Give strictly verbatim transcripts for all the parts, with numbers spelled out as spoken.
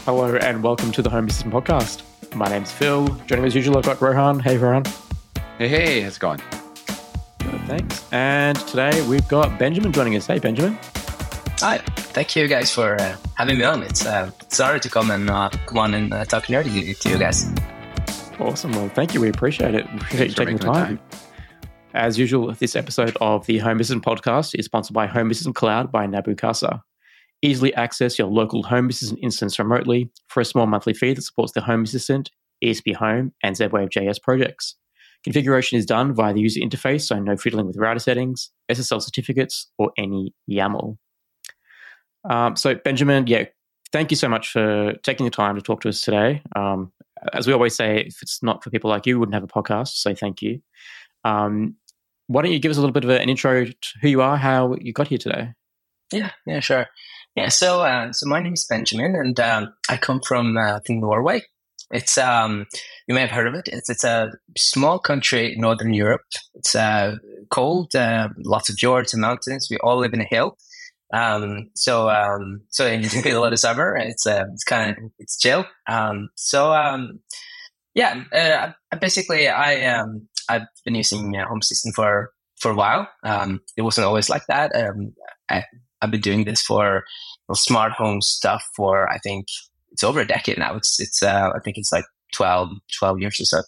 Hello and welcome to the Home Assistant Podcast. My name's Phil. Joining me as usual, I've got Rohan. Hey, Rohan. Hey, hey, how's it going? Good, thanks. And today we've got Benjamin joining us. Hey, Benjamin. Hi. Thank you guys for uh, having me on. It's uh, it's an honor to come and uh, come on and uh, talk nerdy to you guys. Awesome. Well, thank you. We appreciate it. We appreciate you for taking the making the time. As usual, this episode of the Home Assistant Podcast is sponsored by Home Assistant Cloud by Nabu Casa. Easily access your local Home Assistant instance remotely for a small monthly fee that supports the Home Assistant, E S P Home, and Z Wave J S projects. Configuration is done via the user interface, so no fiddling with router settings, S S L certificates, or any YAML. Um, so, Benjamin, yeah, thank you so much for taking the time to talk to us today. Um, as we always say, if it's not for people like you, we wouldn't have a podcast, so thank you. Um, why don't you give us a little bit of an intro to who you are, how you got here today? Yeah, yeah, sure. Yeah, so uh, so my name is Benjamin, and um, I come from uh, from Norway. It's um, you may have heard of it. It's it's a small country in northern Europe. It's uh, cold, uh, lots of fjords and mountains. We all live in a hill. Um, so um, so you get a lot of summer. It's uh, it's kind of it's chill. Um, so um, yeah, uh, I, basically I um, I've been using uh, Home Assistant for for a while. Um, it wasn't always like that. Um, I, I've been doing this for well, smart home stuff for, I think it's over a decade now. It's, it's, uh, I think it's like twelve, twelve years or so.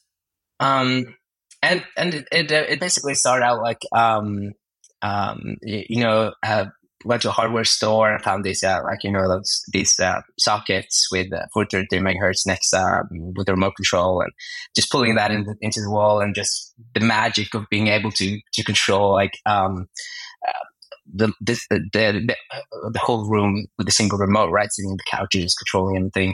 Um, and, and it, it, it basically started out like, um, um, you know, uh, went to a hardware store and found these, uh, like, you know, those, these, uh, sockets with uh, four thirty-three megahertz next, uh, with the remote control, and just pulling that in the, into the wall, and just the magic of being able to, to control like, um, uh, the, this, the, the the whole room with a single remote, right? Sitting on the couches, controlling everything.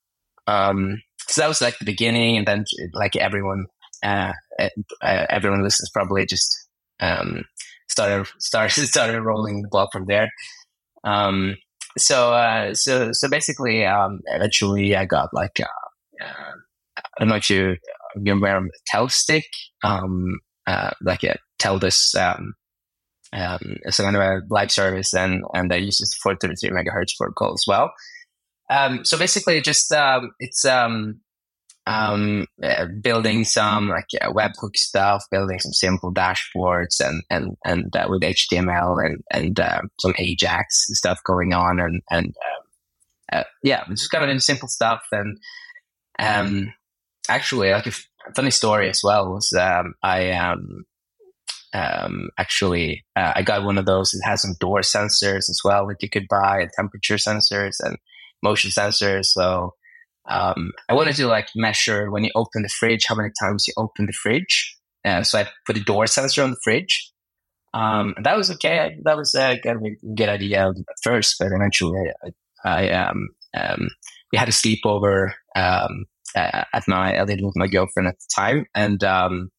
Um, so that was like the beginning, and then like everyone, uh, uh, everyone listens probably just um, started started started rolling the ball from there. Um, so uh, so so basically, um, eventually I got like uh, uh, I don't know if you you remember Telstick, um, uh, like a Teldus. Um, Um, so kind of a live service, and and they use four thirty-three megahertz protocol as well. Um, so basically, just um, it's um, um, uh, building some like uh, webhook stuff, building some simple dashboards, and and and uh, with H T M L and and uh, some Ajax stuff going on, and and uh, uh, yeah, just kind of simple stuff. And um, actually, like a funny story as well was um, I um. Um, actually, uh, I got one of those. It has some door sensors as well that you could buy, and temperature sensors and motion sensors. So um, I wanted to like measure when you open the fridge, how many times you open the fridge. Uh, so I put a door sensor on the fridge. Um, and that was okay. I, that was a good, good idea at first, but eventually I, I um, um, we had a sleepover um, uh, at my, I lived with my girlfriend at the time, and um,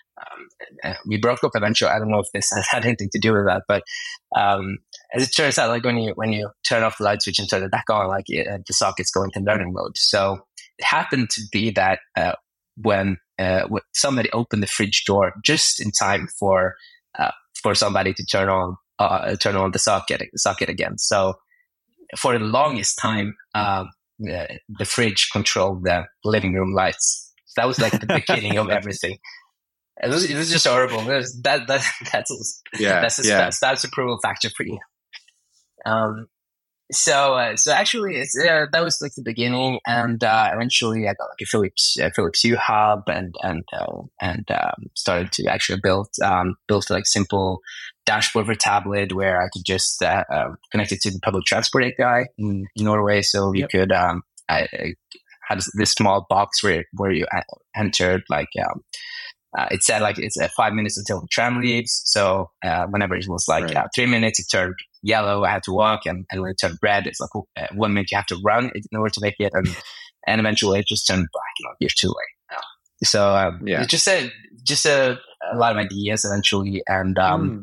Um, we broke up eventually. I don't know if this has had anything to do with that, but um, as it turns out, like when you when you turn off the light switch and turn it back on, like it, the sockets go into learning mode. So it happened to be that uh, when uh, somebody opened the fridge door just in time for uh, for somebody to turn on uh, turn on the socket the socket again. So for the longest time, um, the, the fridge controlled the living room lights. So that was like the beginning of everything. It was, it was just horrible. It was, that that that's yeah, that's a yeah. that's approval factor for you. Um, so uh, so actually, it's, uh, that was like the beginning, and uh, eventually I got like a Philips uh, Philips Hue hub, and and uh, and um, started to actually build um, build like simple dashboard for tablet where I could just uh, uh, connect it to the public transport A P I in, in Norway, so you yep. could um, I, I had this small box where where you entered like. Um, Uh, it said like it's uh, five minutes until the tram leaves. So uh, whenever it was like right. uh, three minutes, it turned yellow. I had to walk, and, and when it turned red, it's like uh, one minute you have to run in order to make it, and and eventually it just turned black. You know, you're too late now. So um, yeah, it's just a just a, a lot of ideas eventually, and um, mm.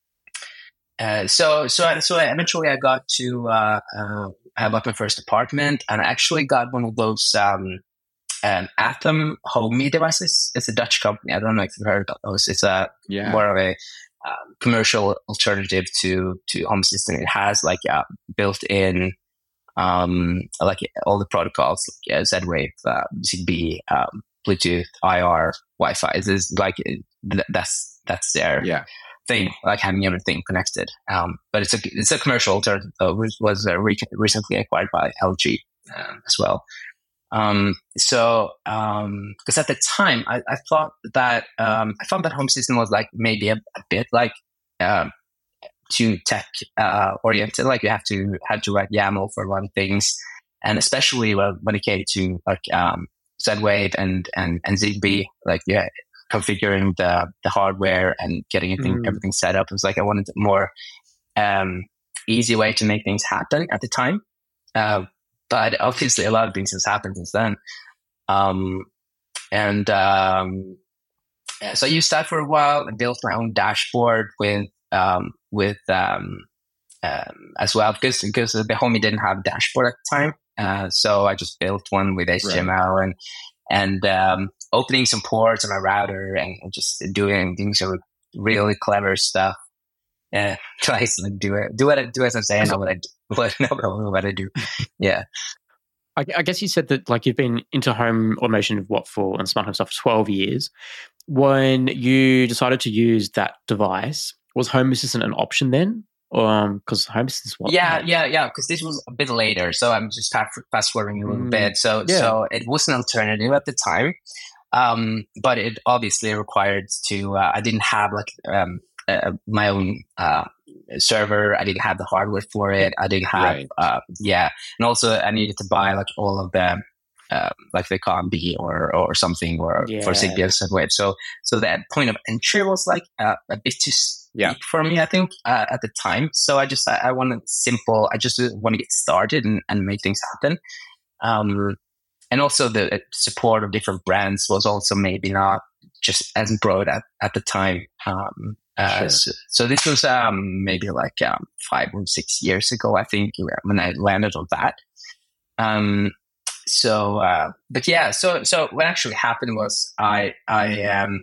uh, so so so eventually I got to uh, uh, I bought my first apartment, and I actually got one of those. Um, Um, Atom Homey devices. It's a Dutch company. I don't know if you've heard of those. It's a yeah. more of a um, commercial alternative to to Home Assistant. It has like a built-in um, like all the protocols, like uh, Z-Wave, uh, Zigbee, um, Bluetooth, I R, Wi-Fi. This is like th- that's that's their Yeah. thing, like having everything connected. Um, but it's a it's a commercial alternative. Uh, which was uh, re- recently acquired by L G um, as well. Um, so um, because at the time I, I thought that um, I thought that Home Assistant was like maybe a, a bit like um, too tech uh, oriented. Like you have to had to write YAML for a lot of things, and especially when, when it came to like um, Z-Wave and and and Zigbee, like yeah, configuring the the hardware and getting everything mm. everything set up. It was like I wanted a more um, easy way to make things happen at the time. Uh, but obviously, a lot of things has happened since then. Um, and um, yeah, so I used that for a while and built my own dashboard with um, with um, um, as well because because the Homey didn't have a dashboard at the time. Uh, so I just built one with H T M L right. and and um, opening some ports on my router and just doing doing some really clever stuff. Yeah, try to do it. Do what do as I'm saying. Know what I do. What, know what I do. Yeah. I, I guess you said that like you've been into home automation of what for and smart home stuff for twelve years. When you decided to use that device, was Home Assistant an option then? Um, because Home Assistant's what? Yeah, yeah, yeah. Because this was a bit later, so I'm just fast forwarding a little mm, bit. So, yeah. so it was an alternative at the time, um, but it obviously required to. Uh, I didn't have like um, uh, my own uh, server. I didn't have the hardware for it. I didn't have, right. uh, yeah, and also I needed to buy like all of the. Uh, like the C O M B or or something or yeah. for Zigbee and Z-Wave. So so that point of entry was like uh, a bit too steep yeah. for me, I think, uh, at the time. So I just I, I wanted simple. I just want to get started and, and make things happen. Um, and also the support of different brands was also maybe not just as broad at, at the time. Um, uh, sure. so, so this was um, maybe like um, five or six years ago, I think, when I landed on that. Um, So, uh, but yeah, so, so what actually happened was I, I, um,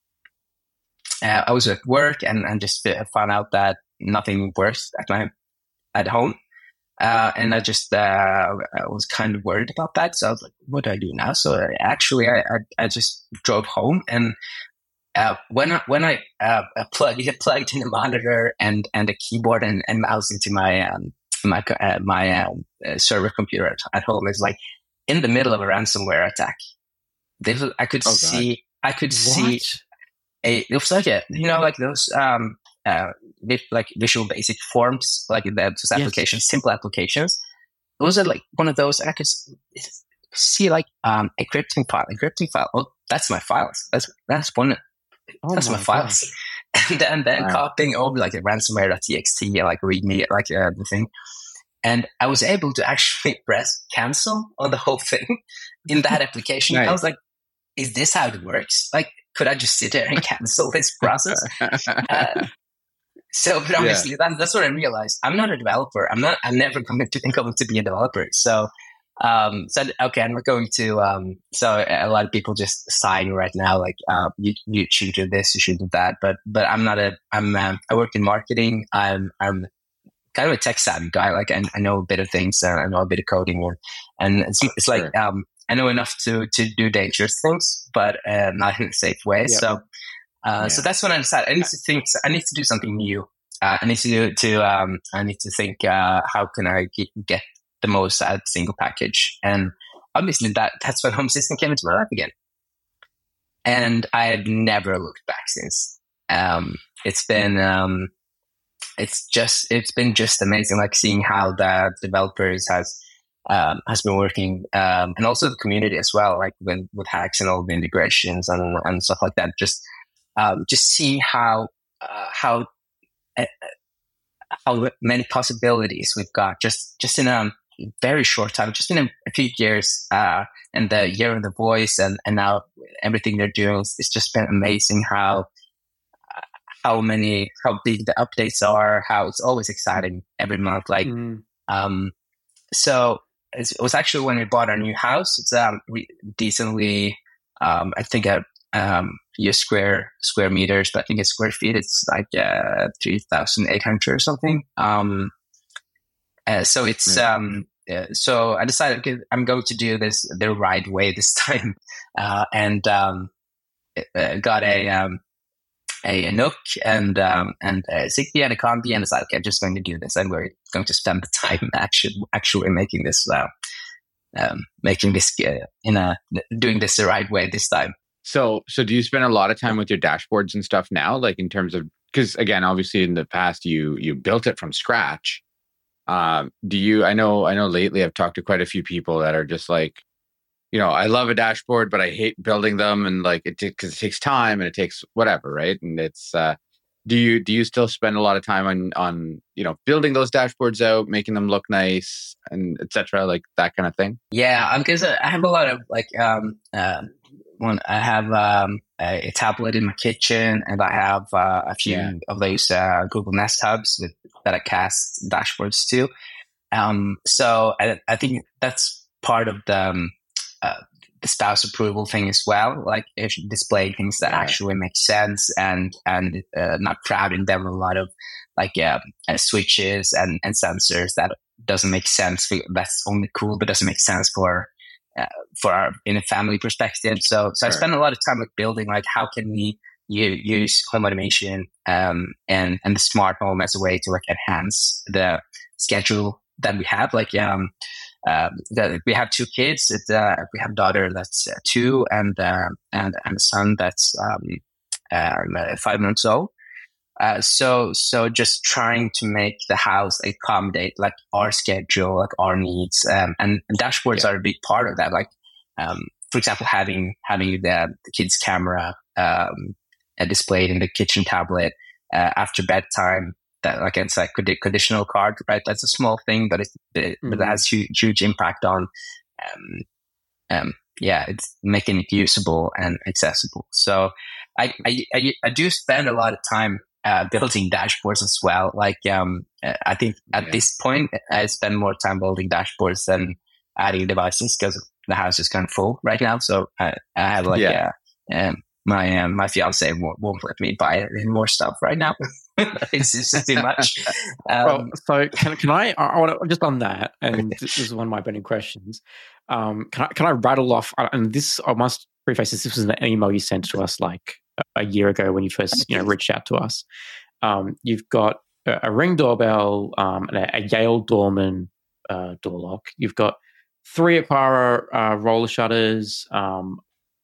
uh, I was at work and, and just found out that nothing works at my, at home. Uh, and I just, uh, I was kind of worried about that. So I was like, what do I do now? So I, actually I, I, I just drove home and, uh, when I, when I, uh, plugged, plugged in the monitor and, and the keyboard and, and mouse into my, um, my, uh, my, um, uh, server computer at, at home, it's like, in the middle of a ransomware attack, they, I could oh, see, God. I could what? see a, it was like a, you know, like those, um, uh, like Visual Basic forms, like those applications, yes. simple applications. Those are like one of those, I could see like, um, encrypting file, encrypting file. Oh, that's my files. That's, that's one, oh that's my, my files. And then, and then wow. copying over like a ransomware.txt, like readme, like uh, the thing. And I was able to actually press cancel on the whole thing in that application. Nice. I was like, is this how it works? Like, could I just sit there and cancel this process? uh, so, but obviously, yeah. that, that's what I realized. I'm not a developer. I'm not, I'm never going to think of to be a developer. So, um, so, okay, I'm not going to, um, so a lot of people just sighing right now, like, uh, you, you should do this, you should do that. But, but I'm not a, I'm, um, I work in marketing. I'm, I'm, kind of a tech savvy guy. Like I, I know a bit of things. Uh, I know a bit of coding, and, and it's, it's like sure. um, I know enough to to do dangerous things, but uh, not in a safe way. Yep. So, uh, yeah. so that's when I decided I need to think. I need to do something new. Uh, I need to do to. Um, I need to think. Uh, how can I get, get the most out of single package? And obviously, that that's when Home Assistant came into my life again. And I have never looked back since. Um, it's been. Um, It's just, it's been just amazing, like seeing how the developers has, um, has been working, um, and also the community as well, like with, with hacks and all the integrations and, and stuff like that. Just, um, just seeing how, uh, how, uh, how many possibilities we've got just, just in a very short time, just in a, a few years, uh, and the year of the voice and, and now everything they're doing, it's just been amazing how, how many, how big the updates are, how it's always exciting every month. Like, mm. um, so it was actually when we bought our new house, it's, um, we decently, um, I think, a, um, few square, square meters, but I think it's square feet. It's like, uh, three thousand eight hundred or something. Um, uh, so it's, yeah. um, uh, so I decided, okay, I'm going to do this the right way this time, uh, and um, uh, got a um, a, a Nook and um, and a Zigbee and a Combi, and decided, okay, I'm just going to do this, and we're going to spend the time actually actually making this uh, um, making this uh, in a doing this the right way this time. So, so do you spend a lot of time with your dashboards and stuff now, like in terms of, because again, obviously in the past you you built it from scratch. Um, do you? I know, I know. Lately, I've talked to quite a few people that are just like, you know, I love a dashboard, but I hate building them, and like it because it takes time and it takes whatever, right? And it's. Uh, do you do you still spend a lot of time on on you know building those dashboards out, making them look nice, and et cetera, like that kind of thing? Yeah, because I have a lot of like um. Uh, One, I have um, a, a tablet in my kitchen, and I have uh, a few yeah. of those uh, Google Nest hubs with, that I cast dashboards to. Um, so I, I think that's part of the, um, uh, the spouse approval thing as well. Like if you display things that yeah. actually make sense, and and uh, not crowding them with a lot of like uh, uh, switches and, and sensors that doesn't make sense. For, that's only cool, but doesn't make sense for. Uh, for our in a family perspective, so so sure. I spend a lot of time like building like how can we u- use home automation um, and and the smart home as a way to like enhance the schedule that we have. Like um, uh, the, we have two kids. It, uh, we have a daughter that's uh, two and uh, and and a son that's um, uh, five months old. Uh, so, so just trying to make the house accommodate like our schedule, like our needs, um, and, and dashboards yeah. are a big part of that. Like, um, for example, having having the, the kids' camera um, uh, displayed in the kitchen tablet uh, after bedtime. That like it's like a conditional card, right? That's a small thing, but it, it mm-hmm. but it has huge, huge impact on, um, um, yeah, it's making it usable and accessible. So, I I, I, I do spend a lot of time. Uh, building dashboards as well. Like, um, I think at yeah. this point, I spend more time building dashboards than adding devices because the house is kind of full right now. So I, I have like, yeah. uh, um, my um, my fiance won't, won't let me buy any more stuff right now. It's just too much. Um, well, so can can I? I want to just on that, and this is one of my burning questions. Um, can I can I rattle off? And this I must preface this. This was an email you sent to us like a year ago when you first you know reached out to us. Um, you've got a, a Ring doorbell, um, and a, a Yale Doorman uh, door lock. You've got three Aqara uh, roller shutters, um,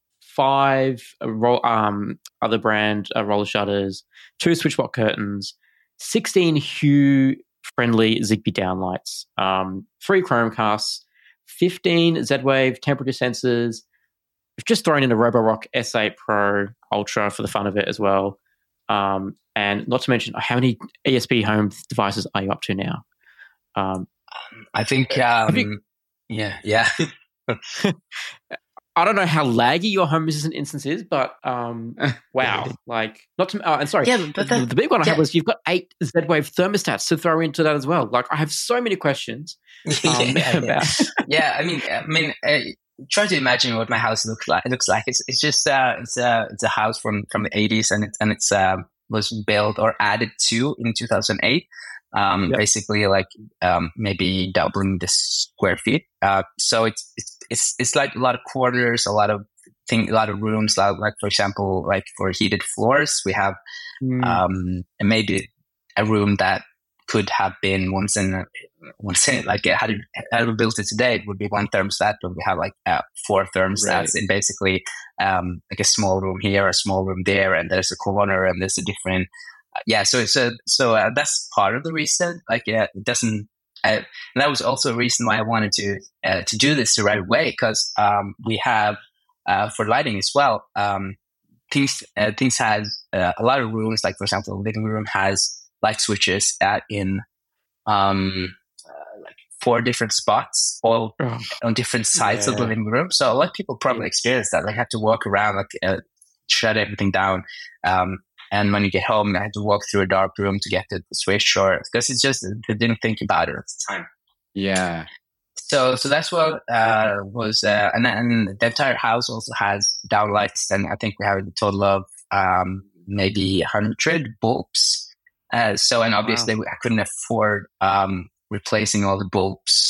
five uh, roll, um, other brand uh, roller shutters, two switchbox curtains, sixteen Hue-friendly Zigbee downlights, um, three Chromecasts, fifteen Z-Wave temperature sensors. We've just thrown in a Roborock S eight Pro Ultra for the fun of it as well. Um, and not to mention, how many E S P home devices are you up to now? Um, I think, um, you, yeah, yeah. I don't know how laggy your Home Assistant instance is, but um, wow. like, not to, uh, and sorry, yeah, but that, the, the big one I yeah. had was you've got eight Z-Wave thermostats to throw into that as well. Like, I have so many questions. Um, yeah, about yeah. yeah, I mean, I mean, uh, try to imagine what my house looks like. It looks like it's it's just uh, it's a it's a house from, from the eighties, and it and it's um, was built or added to in two thousand eight. Um, yep. Basically, like um, maybe doubling the square feet. Uh, so it's it's it's it's like a lot of corners, a lot of thing, a lot of rooms. Like, like for example, like for heated floors, we have mm. um, maybe a room that could have been once in once in like had it, had we built it today, it would be one thermostat, but we have like uh, four thermostats right. in basically um, like a small room here, a small room there, and there's a corner, and there's a different uh, yeah. So so so uh, that's part of the reason. Like yeah, it doesn't. Uh, and that was also a reason why I wanted to uh, to do this the right way, because um, we have uh, for lighting as well. Um, things uh, things has uh, a lot of rooms. Like for example, the living room has light switches at in um, uh, like four different spots, all oh, on different sides yeah. of the living room. So a lot of people probably experience that. They have to walk around, like uh, shut everything down. Um, and when you get home, I had to walk through a dark room to get to the switch, or because it's just they didn't think about it at the time. Yeah. So, so that's what uh, was, uh, and and the entire house also has downlights, and I think we have a total of um, maybe one hundred bulbs. Uh, so, and obviously wow. I couldn't afford um, replacing all the bulbs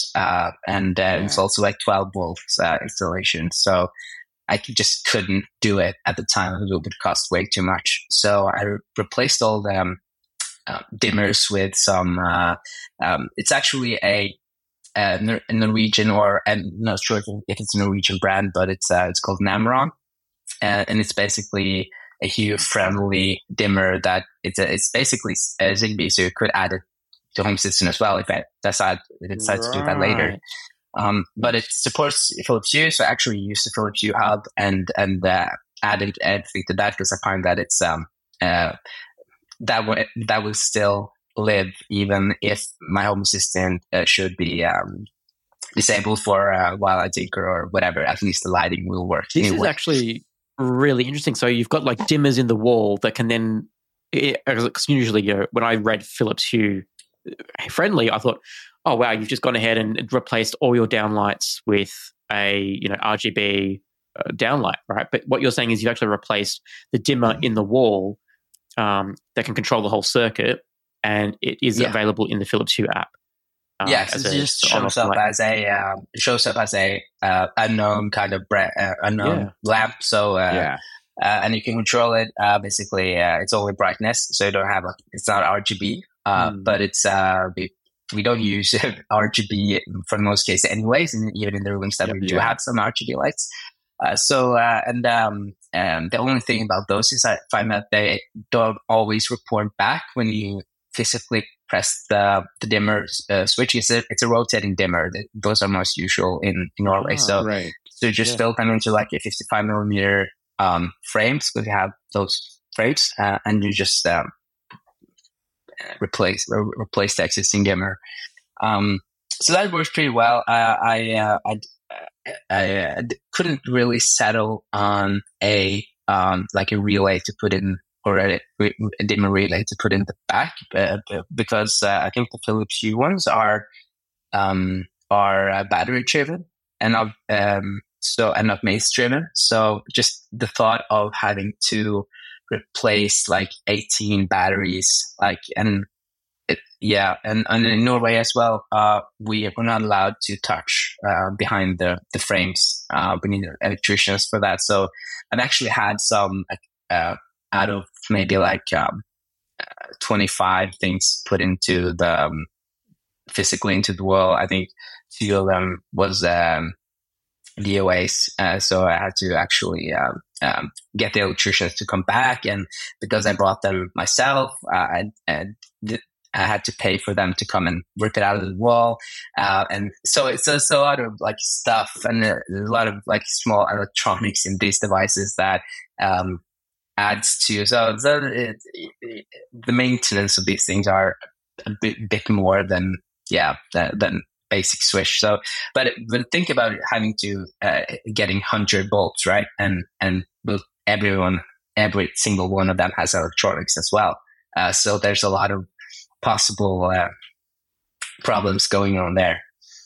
volts, uh, and uh, Yeah. it's also like twelve volts uh, installation. So I could- just couldn't do it at the time. It would cost way too much. So I re- replaced all the um, uh, dimmers with some. Uh, um, it's actually a, a Nor- a Norwegian, or I'm not sure if, if it's a Norwegian brand, but it's uh, it's called Namron, uh, and it's basically a Hue-friendly dimmer that it's a, it's basically a Zigbee, so you could add it to home system as well if I decide decide to do that later. Right. Um, but it supports Philips Hue, so I actually use the Philips Hue hub and and uh, added everything to that because I find that it's um uh that w- that will still live even if my home assistant uh, should be um disabled for uh, while I tinker or whatever. At least the lighting will work. This is anyway. actually really interesting. So you've got like dimmers in the wall that can then, it, 'cause usually, you know, when I read Philips Hue friendly, I thought, oh wow, you've just gone ahead and replaced all your downlights with a, you know, R G B uh, downlight, right? But what you're saying is you've actually replaced the dimmer in the wall um, that can control the whole circuit, and it is Yeah. available in the Philips Hue app. um, Yeah, so as it a- just on-off shows up light. as a um, it shows up as a uh, unknown kind of bra- uh, unknown Yeah. lamp. So uh, yeah. uh, and you can control it. Uh, basically, uh, it's only brightness, so you don't have like it's not R G B, uh, Hmm. but it's uh, we, we don't use R G B for the most case, anyways. And even in the rooms that we do Yeah. have some R G B lights. Uh, so uh, and um, um, the only thing about those is I find that they don't always report back when you physically press the the dimmer uh, switch. It's a, it's a rotating dimmer. Th- Those are most usual in, in Norway. Ah, so Right. so you just Yeah. build them into like a fifty-five millimeter um, frames because you have those frames, uh, and you just um, replace re- replace the existing dimmer. Um, so that works pretty well. Uh, I uh, I I uh, d- couldn't really settle on a um, like a relay to put in, or a, a dimmer relay to put in the back, uh, b- because uh, I think the Philips Hue ones are um, are uh, battery driven and not um, so and not mains driven. So just the thought of having to replace like eighteen batteries, like and it, yeah, and, and in Norway as well, uh, we are not allowed to touch uh, behind the the frames. Uh, we need electricians for that. So I've actually had some uh, out of maybe like um, twenty-five things put into the um, physically into the wall. I think two of them was um, D O As. Uh, so I had to actually um, um, get the electricians to come back, and because I brought them myself, uh, I, I, did, I had to pay for them to come and rip it out of the wall. Uh, and so it's, it's a lot of like stuff and a, a lot of like small electronics in these devices that um, adds to. So, so it, it, the maintenance of these things are a bit, bit more than yeah than, than basic switch. So, but but think about having to uh, getting one hundred volts, right? And and everyone, every single one of them has electronics as well. Uh, so there's a lot of possible uh, problems going on there.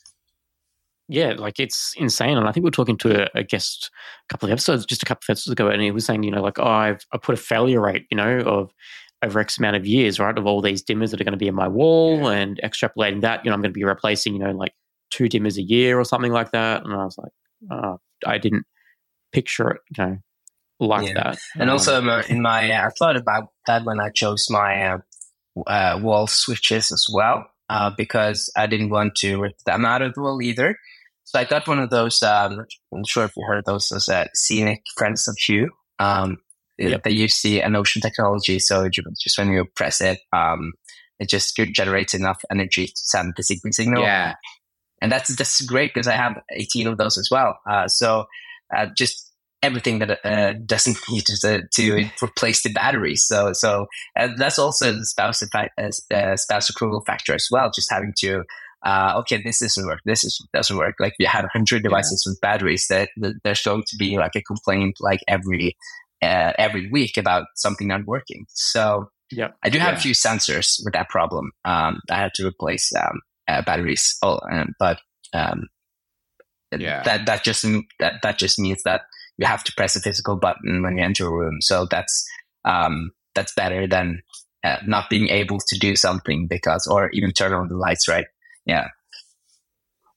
Yeah, like it's insane. And I think we were talking to a, a guest a couple of episodes, just a couple of episodes ago, and he was saying, you know, like, oh, I've I put a failure rate, you know, of over X amount of years, right, of all these dimmers that are going to be in my wall, Yeah. and extrapolating that, you know, I'm going to be replacing, you know, like two dimmers a year or something like that. And I was like, oh, I didn't picture it, you know, like Yeah. that. And Um, also in my, in my uh, I thought about that when I chose my uh, uh, wall switches as well, uh, because I didn't want to rip them out of the wall either. So I got one of those. Um, I'm not sure if you heard of those. Those uh, Scenic Friends of Hue. Um, Yep. They use the Anocean technology, so ju- just when you press it, um, it just generates enough energy to send the Zigbee signal. Yeah. And that's that's great because I have eighteen of those as well. Uh, so uh, just everything that uh, doesn't need to, to replace the batteries. So so uh, that's also the spouse effect, uh, uh, spouse approval factor as well. Just having to uh, okay, this doesn't work. This is, doesn't work. Like if you have a hundred devices with batteries, that, that there's going to be like a complaint like every uh, every week about something not working. So yeah, I do have Yeah. a few sensors with that problem. Um, I had to replace um, uh, batteries. Oh, um, but um, Yeah. that that just that that just means that you have to press a physical button when you enter a room. So that's um, that's better than uh, not being able to do something because, or even turn on the lights, right? Yeah.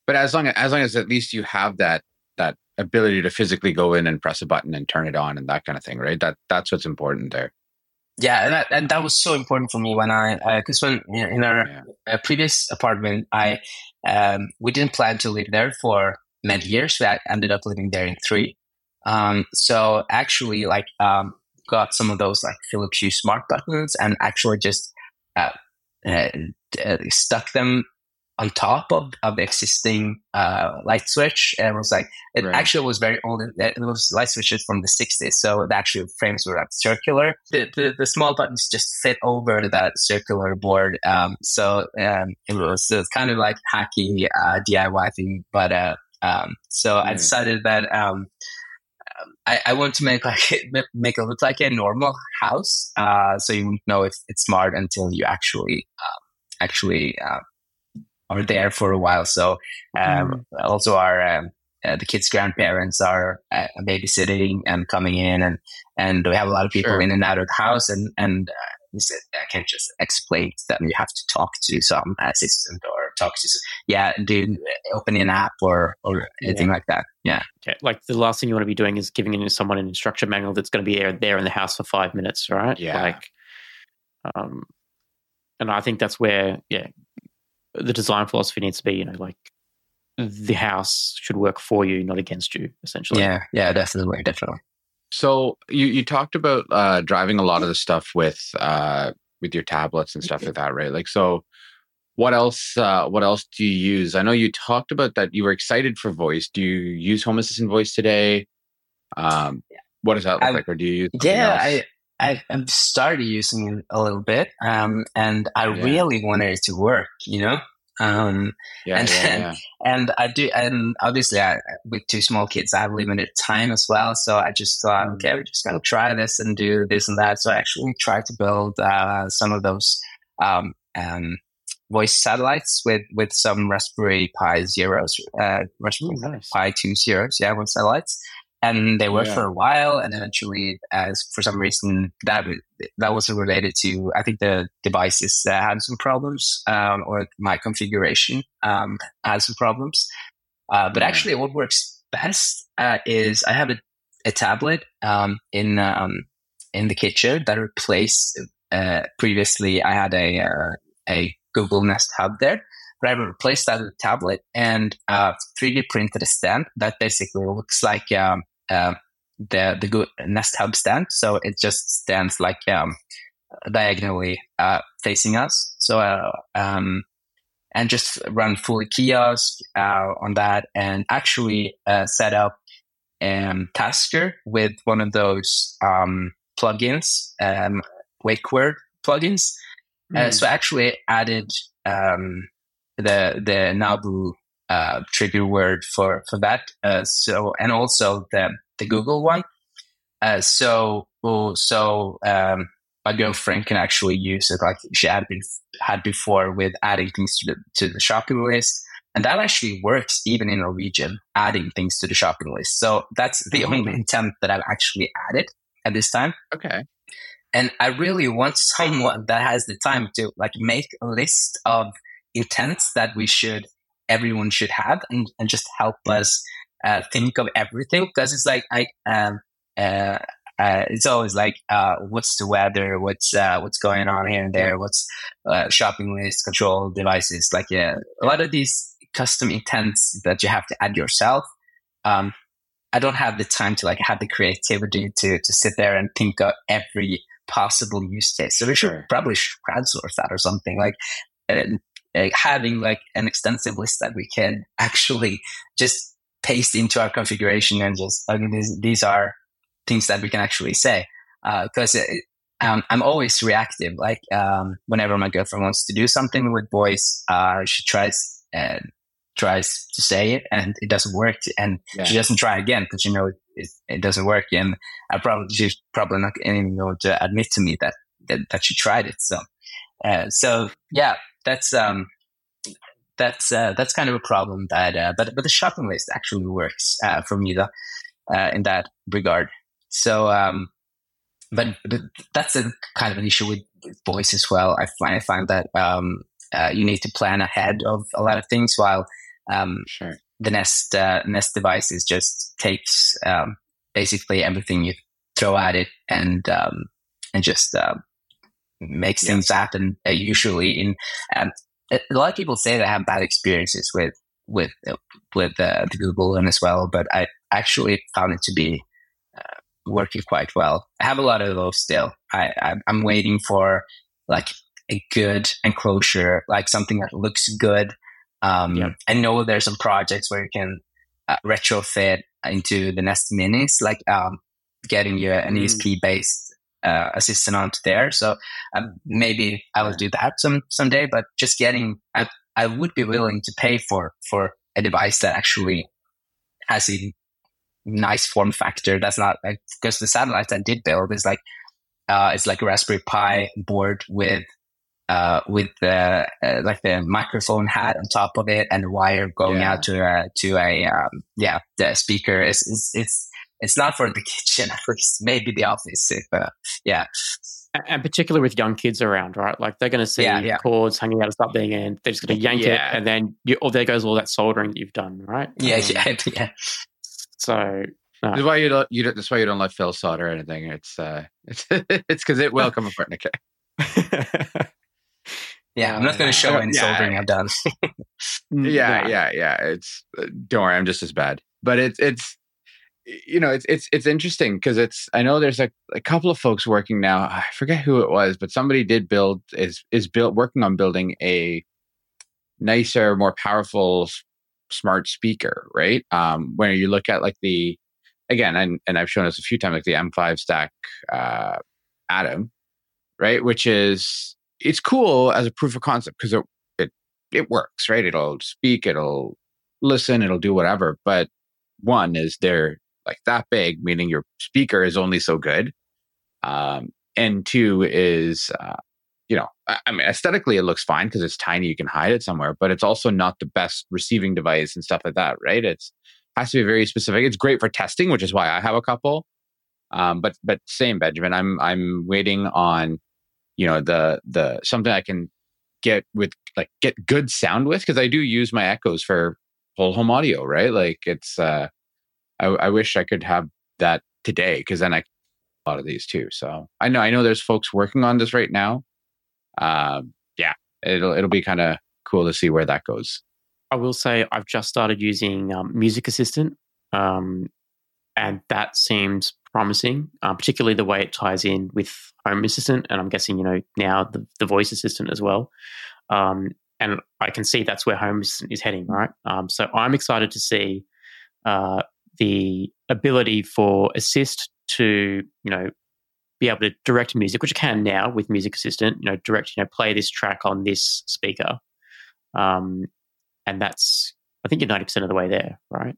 But as long as, as long as at least you have that that ability to physically go in and press a button and turn it on and that kind of thing, right? That that's what's important there. Yeah, and that, and that was so important for me when I, because when you know, in our Yeah. uh, previous apartment, I um, we didn't plan to live there for many years. We ended up living there in three. Um, so actually, like, um, got some of those like Philips Hue smart buttons and actually just uh, uh, uh, stuck them on top of, of the existing uh, light switch. And it was like, it Right. actually was very old. It was light switches from the sixties. So the actual frames were like circular. The, the, the small buttons just fit over that circular board. Um, so um, it, was, it was kind of like hacky uh, D I Y thing. But uh, um, so I Yeah. decided that um, I, I want to make like make it look like a normal house. Uh, so you won't know if it's smart until you actually uh, actually uh, are there for a while. So um, Mm. also our um, uh, the kids' grandparents are uh, babysitting and coming in, and and we have a lot of people Sure. in and out of the house, and and uh, we said, I can't just explain to them. You have to talk to some assistant or talk to some, yeah, do open an app or or anything Yeah. like that. Yeah. Okay. Like the last thing you want to be doing is giving in someone an instruction manual that's going to be there in the house for five minutes, right? Yeah. Like, um, and I think that's where, yeah, the design philosophy needs to be, you know, like the house should work for you, not against you, essentially. Yeah, yeah, definitely, definitely. So you, you talked about uh, driving a lot of the stuff with uh, with your tablets and stuff like that, right? Like, so what else? Uh, what else do you use? I know you talked about that you were excited for voice. Do you use Home Assistant voice today? Um, what does that look I- like, or do you use something Yeah, else? I, I I've started using it a little bit, um, and I Yeah. really wanted it to work, you know. Um, yeah, and yeah, then- yeah. and I do, and obviously, I, with two small kids, I have limited time as well. So I just thought, Mm. okay, we're just gonna try this and do this and that. So I actually tried to build uh, some of those um, um, voice satellites with with some Raspberry Pi zeros, uh, Raspberry Ooh, nice. Pi two zeros, yeah, voice satellites. And they worked Yeah. for a while, and eventually, as for some reason, that that was related to, I think the devices uh, had some problems, um, or my configuration um, had some problems. Uh, but Yeah. actually, what works best uh, is I have a, a tablet um, in um, in the kitchen that replaced. Uh, previously, I had a uh, a Google Nest Hub there. But I replaced that with a tablet and uh, three D printed a stand that basically looks like um, uh, the the good Nest Hub stand. So it just stands like um, diagonally uh, facing us. So uh, um, and just run fully kiosk uh, on that, and actually uh, set up um, Tasker with one of those um, plugins, um, WakeWord plugins. Uh, Mm. so I actually added um, the the Nabu uh, trigger word for for that. Uh, so and also the the Google one. Uh, so so um, my girlfriend can actually use it like she had been had before with adding things to the to the shopping list, and that actually works even in Norwegian, adding things to the shopping list. So that's the Oh. only intent that I've actually added at this time. Okay. And I really want someone that has the time to like make a list of intents that we should, everyone should have, and, and just help us uh, think of everything. Because it's like I, um, uh, uh, it's always like, uh, what's the weather? What's uh, what's going on here and there? What's uh, shopping list, control devices? Like yeah, a lot of these custom intents that you have to add yourself. Um, I don't have the time to like have the creativity to to sit there and think of every possible use case. So we should Sure. probably crowdsource that or something like uh, uh, having like an extensive list that we can actually just paste into our configuration and just, I mean, these, these are things that we can actually say. Because uh, um, I'm always reactive. Like um, whenever my girlfriend wants to do something with voice, uh, she tries uh, tries to say it and it doesn't work. And Yeah. she doesn't try again because, you know, it, it doesn't work. And I probably, she's probably not even going to admit to me that, that, that she tried it. So, uh, so yeah, that's, um, that's, uh, that's kind of a problem that, uh, but, but the shopping list actually works, uh, for me though, uh, in that regard. So, um, but, but that's a kind of an issue with, with voice as well. I find, I find that, um, uh, you need to plan ahead of a lot of things while um, Sure. the Nest uh, Nest devices just takes um, basically everything you throw at it and um, and just uh, makes Yeah. things happen. Uh, usually, in um, a lot of people say they have bad experiences with with uh, with uh, the Google one as well, but I actually found it to be uh, working quite well. I have a lot of those still. I, I I'm waiting for like a good enclosure, like something that looks good. Um, Yep. I know there's some projects where you can uh, retrofit into the Nest Minis, like um, getting your an Mm. E S P based uh, assistant onto there. So um, maybe I will do that some someday. But just getting, I I would be willing to pay for for a device that actually has a nice form factor. That's not like, because the satellites I did build is like uh, it's like a Raspberry Pi board with uh, with the uh, like the microphone hat on top of it and a wire going Yeah. out to a to a um, yeah the speaker. It's, it's it's it's not for the kitchen, at least maybe the office. If, uh, yeah, A- And particularly with young kids around, right? Like they're going to see Yeah, yeah. cords hanging out of something, and they're just going to yank Yeah. it, and then you, oh, there goes all that soldering that you've done, right? yeah, Um, yeah, yeah. So no. That's why you don't. You don't. That's why you don't let Phil solder or anything. It's uh, it's it's because it will come apart in a case. Yeah, I'm not going to show Uh, any yeah. soldering I've done. Yeah, No. yeah, yeah. It's uh, don't worry, I'm just as bad. But it's it's you know it's it's it's interesting because it's I know there's a, a couple of folks working now. I forget who it was, but somebody did build is is built working on building a nicer, more powerful s- smart speaker, right? Um, where you look at like the again, and and I've shown this a few times, like the M five stack uh, Atom, right? Which is it's cool as a proof of concept because it it it works, right? It'll speak, it'll listen, it'll do whatever. But one is they're like that big, meaning your speaker is only so good. Um, and two is, uh, you know, I, I mean, aesthetically it looks fine because it's tiny, you can hide it somewhere, but it's also not the best receiving device and stuff like that, right? It's has to be very specific. It's great for testing, which is why I have a couple. Um, but but same, Benjamin, I'm I'm waiting on, you know, the the something I can get with like get good sound with because I do use my Echoes for whole home audio, right? Like it's uh, I, I wish I could have that today because then I could do a lot of these too. So I know I know there's folks working on this right now. Um, yeah, it'll it'll be kind of cool to see where that goes. I will say I've just started using um, Music Assistant, um, and that seems promising, uh, particularly the way it ties in with Home Assistant, and I'm guessing you know now the, the Voice Assistant as well. Um, and I can see that's where Home Assistant is heading, right? Um, so I'm excited to see uh, the ability for Assist to you know be able to direct music, which it can now with Music Assistant. You know, direct you know play this track on this speaker. Um, And that's, I think you're ninety percent of the way there, right?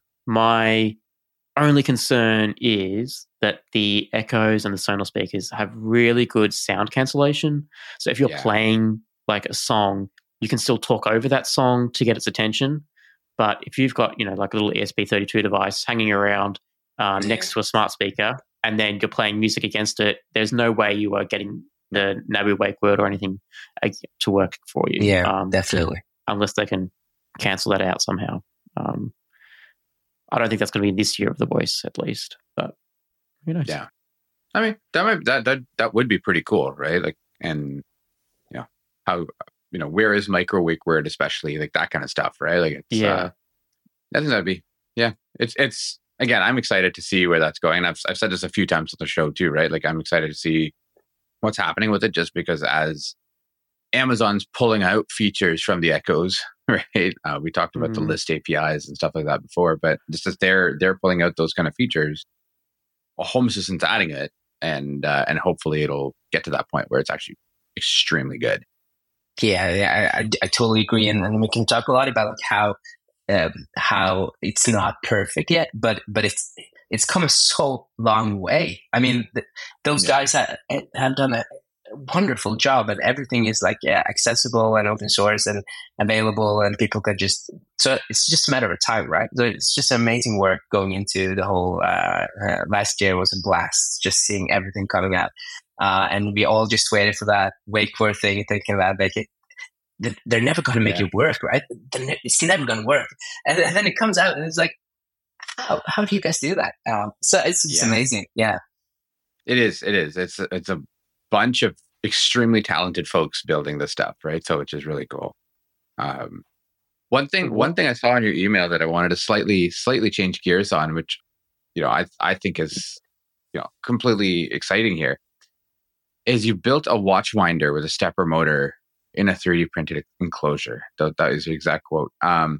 My only concern is that the Echoes and the Sonos speakers have really good sound cancellation. So if you're Yeah. playing like a song, you can still talk over that song to get its attention. But if you've got, you know, like a little E S P thirty-two device hanging around uh, next to a smart speaker and then you're playing music against it, there's no way you are getting the Nabu Wake Word or anything uh, to work for you. Yeah, Um, definitely. unless they can cancel that out somehow. Um, I don't think that's going to be this year of the Voice, at least. But who knows? Yeah, I mean that might that that that would be pretty cool, right? Like, and you know how you know where is micro wake word, especially like that kind of stuff, right? Like, it's, Yeah. uh, I think that'd be yeah. It's it's again, I'm excited to see where that's going. I've I've said this a few times on the show too, right? Like, I'm excited to see what's happening with it, just because as Amazon's pulling out features from the Echoes, right? Uh, we talked about the Mm. list A P Is and stuff like that before, but just as they're they're pulling out those kind of features, a Home Assistant's adding it, and uh, and hopefully it'll get to that point where it's actually extremely good. Yeah, yeah, I, I, I totally agree, and, and we can talk a lot about like how um, how it's not perfect yet, but but it's it's come a so long way. I mean, th- those Yeah. guys have, have done a wonderful job, and everything is like yeah, accessible and open source and available, and people could just so it's just a matter of time, right? So it's just amazing work going into the whole. Uh, uh, last year was a blast, just seeing everything coming out. Uh, and we all just waited for that wake word thing, thinking that they could, they're never going to make yeah. it work, right? It's never going to work. And, and then it comes out and it's like, how, how do you guys do that? Um, so it's just yeah. amazing. Yeah. It is. It is. It's, it's a bunch of extremely talented folks building this stuff, right? So, which is really cool. Um, one thing, one thing I saw in your email that I wanted to slightly, slightly change gears on, which, you know, I, I think is, you know, completely exciting here, is you built a watch winder with a stepper motor in a three D printed enclosure. That, that is the exact quote. Um,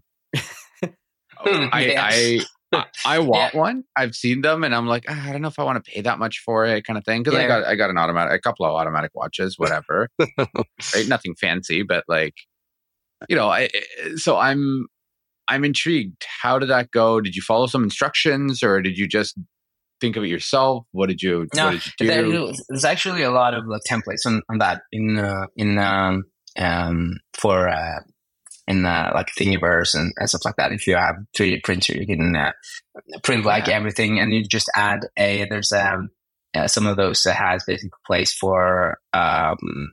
I, I, I, I want yeah. one. I've seen them, and I'm like, ah, I don't know if I want to pay that much for it, kind of thing. Because yeah. I got, I got an automatic, a couple of automatic watches, whatever. Right? Nothing fancy, but like, you know, I. So I'm, I'm intrigued. How did that go? Did you follow some instructions, or did you just think of it yourself? What did you? No, what did you do? There, there's actually a lot of like, templates on, on that in uh, in um, um for uh, in uh, like Thingiverse and, and stuff like that. If you have three D printer, you can uh, print like yeah. everything, and you just add a. There's um uh, some of those that has basically place for um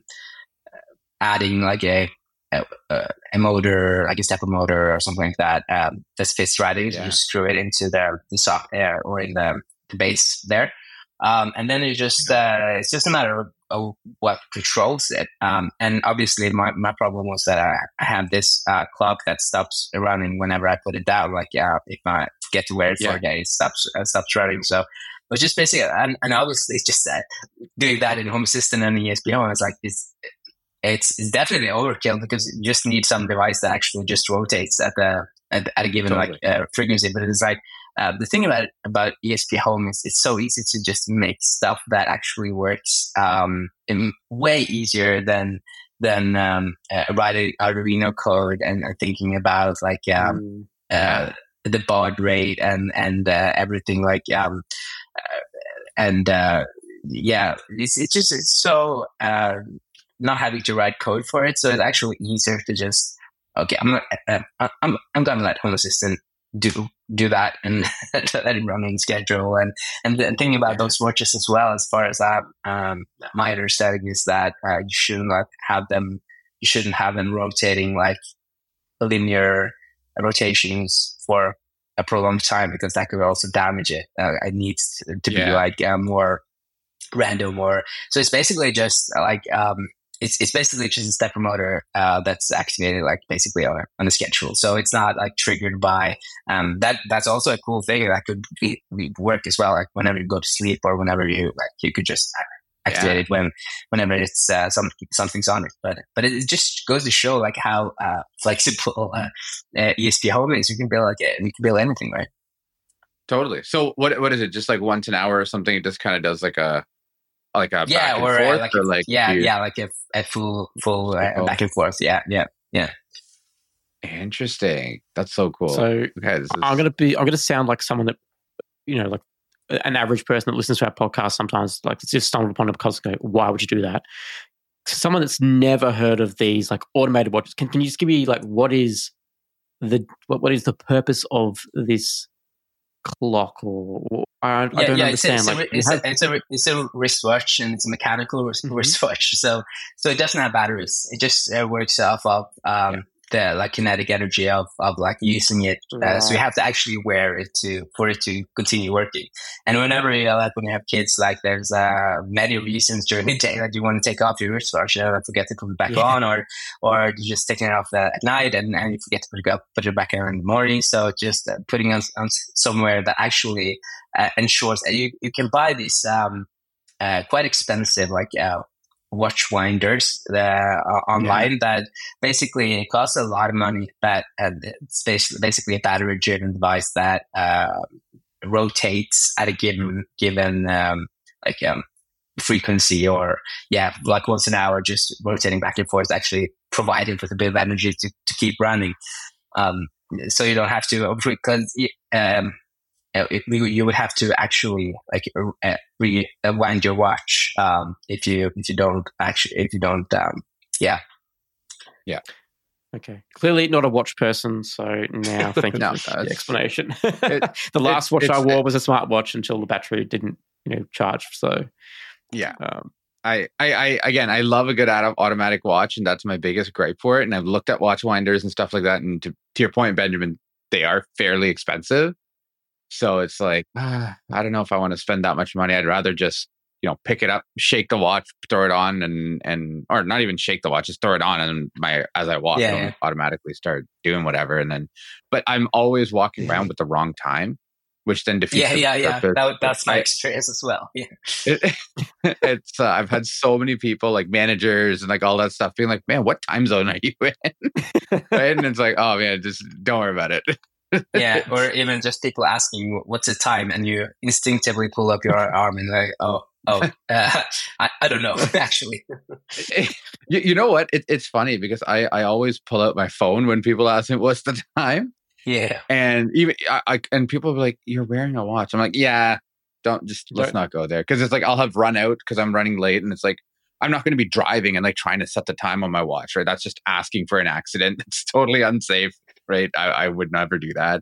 adding like a. A, a motor, like a stepper motor or something like that, um, that fits right in. Yeah. You just screw it into the, the software or in the, the base there. Um, and then it just, uh, it's just a matter of, of what controls it. Um, and obviously my, my problem was that I, I have this uh, clock that stops running whenever I put it down. Like, yeah, if I get to wear it yeah. for a day, it stops, uh, stops running. So it was just basically, and, and obviously it's just uh, doing that in Home Assistant and E S P Home. It's like, it's, It's, it's definitely overkill because you just need some device that actually just rotates at the at, at a given totally. like uh, frequency. But it's like uh, the thing about about E S P Home is it's so easy to just make stuff that actually works um, in way easier than than um, uh, writing Arduino code and uh, thinking about like um, mm. uh, the baud rate and and uh, everything like um, uh, and uh, yeah, it's it's just it's so. Uh, not having to write code for it, so it's actually easier to just okay. I'm gonna, uh, I'm I'm gonna let Home Assistant do do that and let it run on schedule. And and, and thinking about those watches as well, as far as that, um, my understanding is that uh, you shouldn't like have them. You shouldn't have them rotating like linear rotations for a prolonged time because that could also damage it. Uh, it needs to, to yeah. be like uh, more random, or so it's basically just like um. It's it's basically just a stepper motor uh, that's activated like basically on, on a schedule. So it's not like triggered by um, that. That's also a cool thing that could be, be work as well. Like whenever you go to sleep or whenever you like, you could just activate yeah. it when whenever it's uh, some something's on it. But but it just goes to show like how uh, flexible uh, uh, E S P Home is. You can build like you can build anything, right? Totally. So what what is it? Just like once an hour or something? It just kind of does like a. Like a yeah, back and or, forth, uh, like, or a, like yeah, you... yeah, like a, a full, full uh, oh. back and forth. Yeah, yeah, yeah. Interesting. That's so cool. So okay, this is... I'm gonna be. I'm gonna sound like someone that, you know, like an average person that listens to our podcast. Sometimes, like, it's just stumbled upon it because go, why would you do that? Someone that's never heard of these like automated watches. Can Can you just give me like what is the what what is the purpose of this clock or, or I, yeah, I don't yeah, understand. It's a, like, it's, a, it's, a, it's a wristwatch and it's a mechanical wrist, mm-hmm. wristwatch. So so it doesn't have batteries. It just uh, works off of um, yeah. the like kinetic energy of of like using it. Uh, so you have to actually wear it to for it to continue working. And whenever you like when you have kids, like there's uh, many reasons during the day that you want to take off your wristwatch. You know, forget to put it back yeah. on, or or you just taking it off uh, at night and, and you forget to put it up, put it back on in the morning. So just uh, putting on, on somewhere that actually uh, ensures that you you can buy these um, uh, quite expensive like. Uh, watch winders uh, online yeah. that basically cost a lot of money, but uh, it's basically a battery driven device that uh, rotates at a given given um, like um, frequency, or yeah, like once an hour, just rotating back and forth, actually provided with a bit of energy to, to keep running. Um, so you don't have to because um, It, you would have to actually like uh, rewind your watch um, if you if you don't actually if you don't um, yeah yeah okay, clearly not a watch person, so now thank you no, for the explanation. It, the last it, watch I wore it, was a smartwatch until the battery didn't you know charge, so yeah um, I, I, I, again, I love a good auto- automatic watch, and that's my biggest gripe for it. And I've looked at watch winders and stuff like that. And to, to your point, Benjamin, they are fairly expensive. So it's like, ah, I don't know if I want to spend that much money. I'd rather just, you know, pick it up, shake the watch, throw it on, and and or not even shake the watch, just throw it on, and my as I walk, Yeah, it'll yeah. automatically start doing whatever. And then, but I'm always walking around with the wrong time, which then defeats Yeah, the yeah, yeah. purpose. That, that's my I- experience as well. Yeah. it, it's uh, I've had so many people like managers and like all that stuff being like, man, what time zone are you in? Right? And it's like, oh man, just don't worry about it. Yeah, or even just people asking what's the time, and you instinctively pull up your arm and like, oh, oh, uh, I, I don't know actually. you, you know what? It, it's funny because I, I always pull out my phone when people ask me what's the time, Yeah, and even I, I and people are like, "You're wearing a watch." I'm like, "Yeah, don't just let's Don't- not go there," because it's like I'll have run out because I'm running late, and it's like I'm not going to be driving and like trying to set the time on my watch, right? That's just asking for an accident. It's totally unsafe, right? I, I would never do that.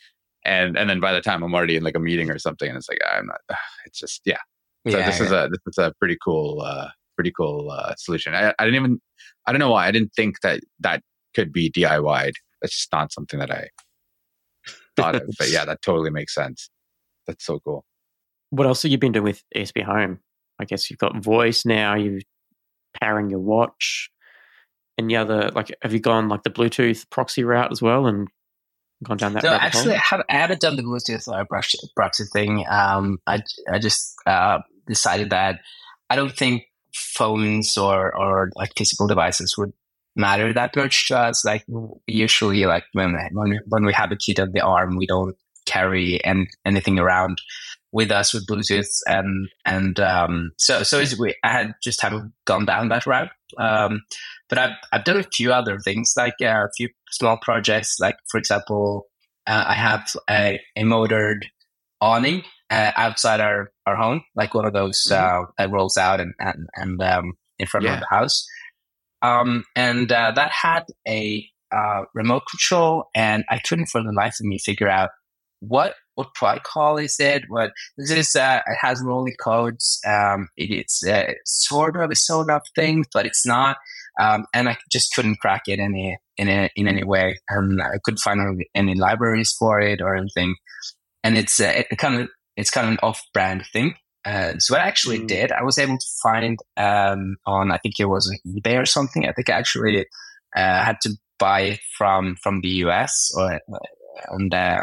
And and then by the time I'm already in like a meeting or something, and it's like I'm not. It's just yeah. So yeah, this is yeah. a this is a pretty cool uh, pretty cool uh, solution. I, I didn't even I don't know why I didn't think that that could be D I Y'd. That's just not something that I thought of. But yeah, that totally makes sense. That's so cool. What else have you been doing with E S P Home? I guess you've got voice now. You're powering your watch. Any other like? Have you gone like the Bluetooth proxy route as well and gone down that? So rabbit actually, hole? I haven't, I haven't done the Bluetooth or proxy, proxy thing. Um, I I just uh, decided that I don't think phones or or like physical devices would matter that much to us. Like usually, like when when we, when we have a kit on the arm, we don't carry and anything around with us with Bluetooth, and and um, so so it's, we I had just haven't gone down that route. Um, but I've I've done a few other things, like uh, a few small projects. Like for example, uh, I have a, a motored awning uh, outside our, our home, like one of those Mhm. uh, that rolls out and and, and um, in front Yeah. of the house. Um, and uh, that had a uh, remote control, and I couldn't for the life of me figure out what what protocol is it. What this is? Uh, it has rolling codes. Um, it, it's uh, sort of a Sonar thing, but it's not. Um, and I just couldn't crack it any in a, in any way. Um, I couldn't find any, any libraries for it or anything. And it's uh, it kind of it's kind of an off-brand thing. Uh, so what I actually Mm. did, I was able to find um, on I think it was eBay or something. I think I actually uh, had to buy it from from the U S or and uh,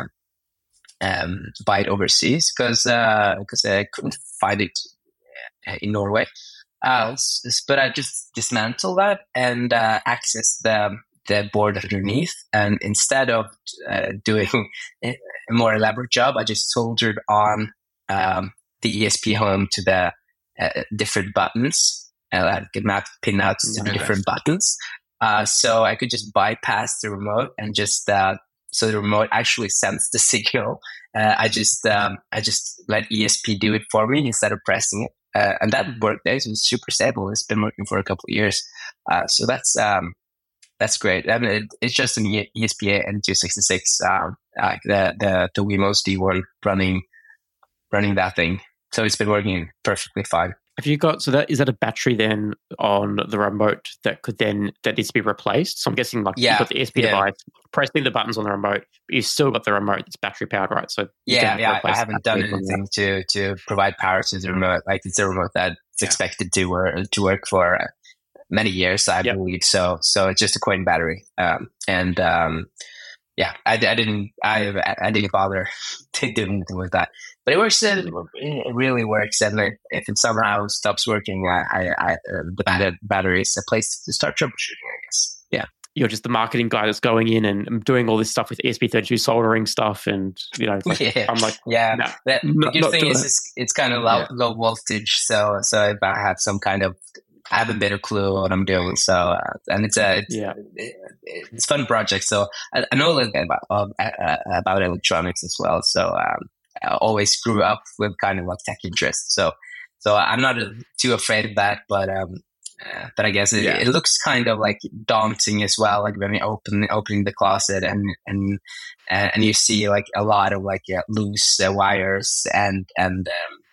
um, buy it overseas because because I couldn't find it uh, in Norway. Uh, s- s- but I just dismantled that and uh, accessed the the board underneath, and instead of uh, doing a more elaborate job, I just soldered on um, the E S P Home to the uh, different buttons. Uh, I could map pinouts to the Nice. different buttons, uh, so I could just bypass the remote and just uh, so the remote actually sends the signal. Uh, I just um, I just let E S P do it for me instead of pressing it. Uh, and that worked. It was super stable. It's been working for a couple of years. Uh, so that's um, that's great. I mean, it, it's just an E S P A N two sixty-six, um, uh, the the the Wemos D one running running that thing. So it's been working perfectly fine. Have you got so that is that a battery then on the remote that could then that needs to be replaced? So I'm guessing like Yeah, you've got the E S P yeah. device, pressing the buttons on the remote, but you've still got the remote that's battery powered, right? So you Yeah, can yeah. I, replace I the haven't done battery from that. anything to to provide power to the remote. Like it's a remote that's Yeah. expected to work to work for uh, many years, I Yep. believe. So so it's just a coin battery. Um, and um, yeah, I, I didn't I I didn't bother to do anything with that. But it works. It, it really works. And like, if it somehow stops working, I, I, I uh, the bat- battery is a place to start troubleshooting, I guess. Yeah. You're just the marketing guy that's going in and doing all this stuff with E S P thirty-two soldering stuff, and you know, like, yeah. I'm like, yeah. no, The, the not- good not thing doing is that. it's, it's kind of low, Yeah. low voltage. So so if I have some kind of, I have a better clue what I'm doing. So uh, and it's a it's, Yeah. it, it's a fun project. So I, I know a little bit about uh, uh, about electronics as well. So um, I always grew up with kind of like tech interest. So so I'm not uh, too afraid of that. But um, uh, but I guess it, Yeah. it looks kind of like daunting as well. Like when you open opening the closet and and and, and you see like a lot of like yeah, loose uh, wires and and um,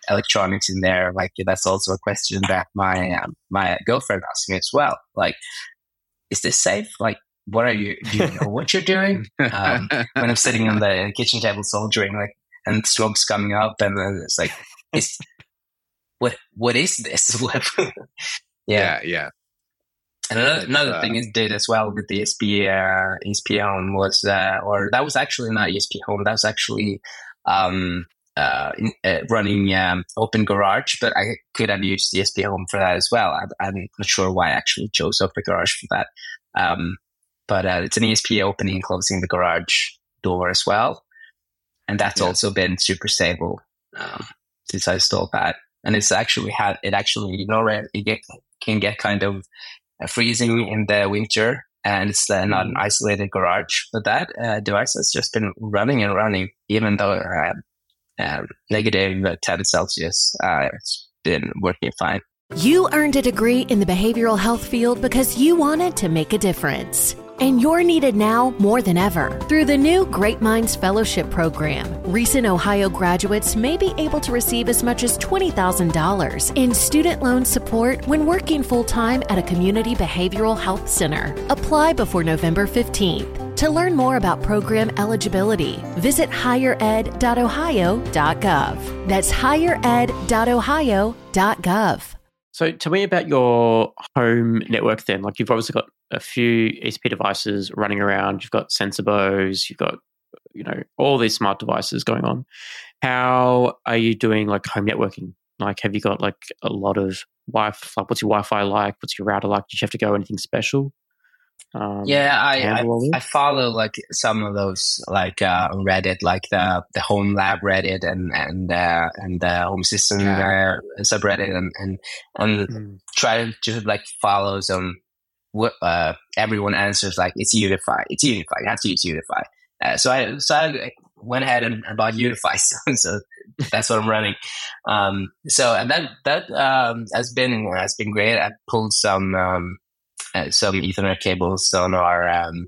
electronics in there. Like that's also a question that my um, my girlfriend asked me as well. Like, is this safe? Like, what are you? Do you know what you're doing? Um, when I'm sitting on the kitchen table soldering, like, and smoke's coming up, and then it's like, it's what what is this? What? yeah, yeah. And another, another uh, thing is did as well with the E S P uh, E S P Home was, uh, or that was actually not E S P Home. That was actually um, uh, in, uh, running um, Open Garage, but I could have used E S P Home for that as well. I, I'm not sure why I actually chose Open Garage for that. Um, but uh, it's an E S P opening and closing the garage door as well, and that's yeah. also been super stable um, since I installed that. And it's actually had it actually you know it get, can get kind of freezing in the winter, and it's uh, not an isolated garage. But that uh, device has just been running and running, even though uh, uh, negative ten Celsius. Uh, it's been working fine. You earned a degree in the behavioral health field because you wanted to make a difference. And you're needed now more than ever. Through the new Great Minds Fellowship Program, recent Ohio graduates may be able to receive as much as twenty thousand dollars in student loan support when working full-time at a community behavioral health center. Apply before November fifteenth. To learn more about program eligibility, visit higher ed dot ohio dot gov. That's higher ed dot ohio dot gov. So tell me about your home network then. Like you've obviously got a few E S P devices running around. You've got Sensibos, you've got, you know, all these smart devices going on. How are you doing like home networking? Like have you got like a lot of Wi-Fi? Like what's your Wi-Fi like? What's your router like? Did you have to go anything special? Um, yeah, I, I I follow like some of those like uh, on Reddit, like the the Home Lab Reddit and and uh, and the Home System yeah. uh, subreddit, and and and mm. try to just like follow some what uh, everyone answers like it's Unify, it's Unify, you have to use Unify. Uh, so I so I went ahead and, and bought Unify, so, so that's what I'm running. Um, so and that that um, has been has been great. I pulled some. Um, Uh, some Ethernet cables on our um,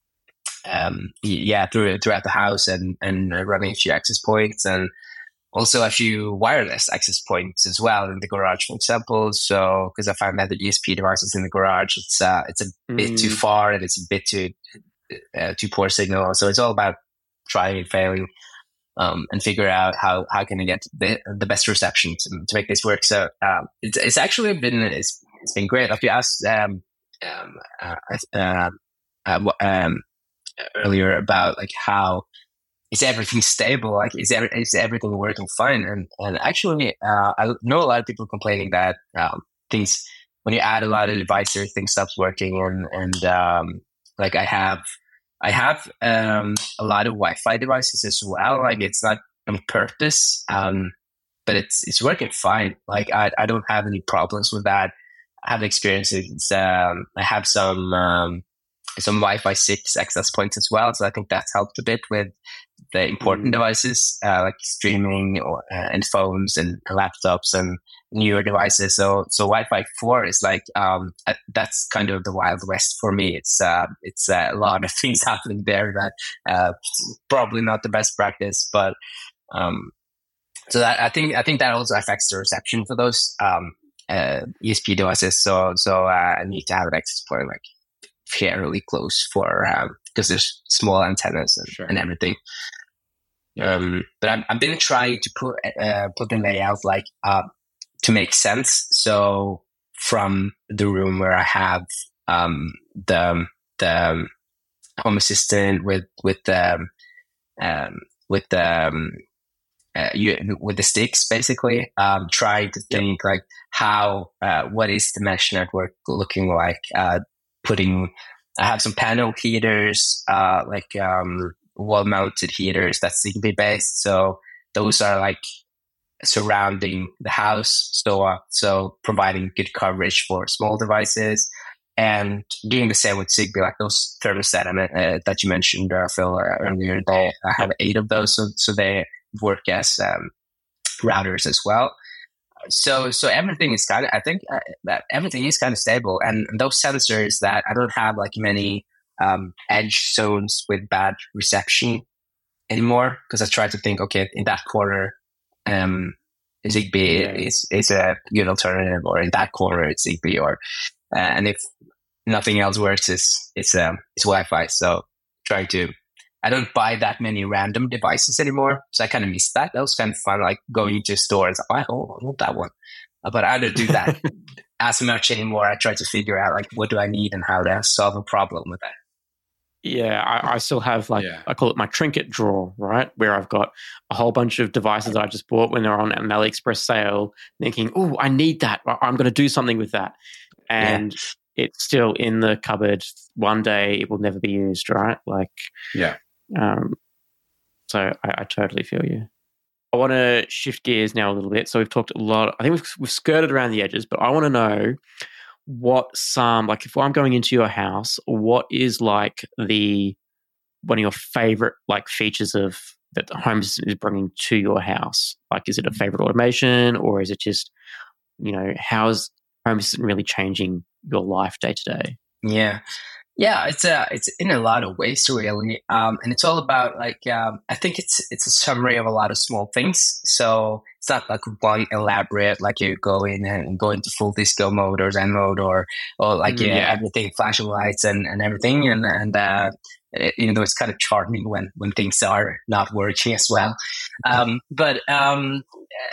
um, yeah through throughout the house, and and running a few access points, and also a few wireless access points as well in the garage, for example. So because I found that the E S P devices in the garage, it's uh, it's a mm. bit too far and it's a bit too uh, too poor signal. So it's all about trying and failing, um, and figure out how how can I get the the best reception to, to make this work. So um, it's it's actually been it's it's been great. If you ask. Um, Um, uh, uh, uh, um, earlier about like how is everything stable? Like is every, is everything working fine? And and actually, uh, I know a lot of people complaining that um, things when you add a lot of devices, things stops working. And and um, like I have I have um, a lot of Wi-Fi devices as well. Like it's not on purpose, um, but it's it's working fine. Like I I don't have any problems with that. I have experiences. Um, I have some um, some Wi-Fi six access points as well, so I think that's helped a bit with the important mm. devices uh, like streaming or, uh, and phones and laptops and newer devices. So so Wi-Fi four is like um, uh, that's kind of the Wild West for me. It's uh, it's uh, a lot of things happening there that uh, probably not the best practice, but um, so that, I think I think that also affects the reception for those. Um, Uh, E S P devices, so so uh, I need to have an access point like fairly close for because um, there's small antennas and, sure. and everything. Yeah. Um, but I'm I've been trying to put uh, put the layout like uh, to make sense. So from the room where I have um, the the Home Assistant with with the um, um, with the um, Uh, you, with the sticks, basically, um, trying to think yep. like how, uh, what is the mesh network looking like? Uh, putting, I have some panel heaters, uh, like um, wall-mounted heaters that's Zigbee based. So those are like surrounding the house, so uh, so providing good coverage for small devices. And doing the same with Zigbee, like those thermostat uh, that you mentioned, uh, Phil, earlier. They I have eight of those, so so they work as um, routers as well. So so everything is kind of, I think uh, that everything is kind of stable. And those sensors that I don't have like many um, edge zones with bad reception anymore, because I try to think, okay, in that corner, um, Zigbee Yeah. is is a good alternative, or in that corner it's Zigbee, or uh, and if nothing else works, it's it's um it's Wi-Fi. So trying to, I don't buy that many random devices anymore, so I kind of miss that. That was kind of fun, like going to stores. Oh, oh, I want that one, uh, but I don't do that as much anymore. I try to figure out like what do I need and how to solve a problem with that. Yeah, I, I still have like, Yeah. I call it my trinket drawer, right? Where I've got a whole bunch of devices I just bought when they're on an AliExpress sale, thinking, oh, I need that. I- I'm going to do something with that. And it's still in the cupboard. One day it will never be used, right? Like, Yeah. um, so I, I totally feel you. I want to shift gears now a little bit. So we've talked a lot. I think we've, we've skirted around the edges, but I want to know what some, like if I'm going into your house, what is like the, one of your favorite like features of that the Home Assistant is bringing to your house? Like, is it a favorite automation, or is it just, you know, how is Home Assistant really changing your life day to day? Yeah. Yeah, it's a, it's in a lot of ways really, um, and it's all about like um, I think it's it's a summary of a lot of small things. So it's not like one elaborate, like you go in and go into full disco mode or Zen mode, or or like Mm, yeah, yeah. everything flashing lights and, and everything, and and uh, it, you know it's kind of charming when when things are not working as well. Um, but um,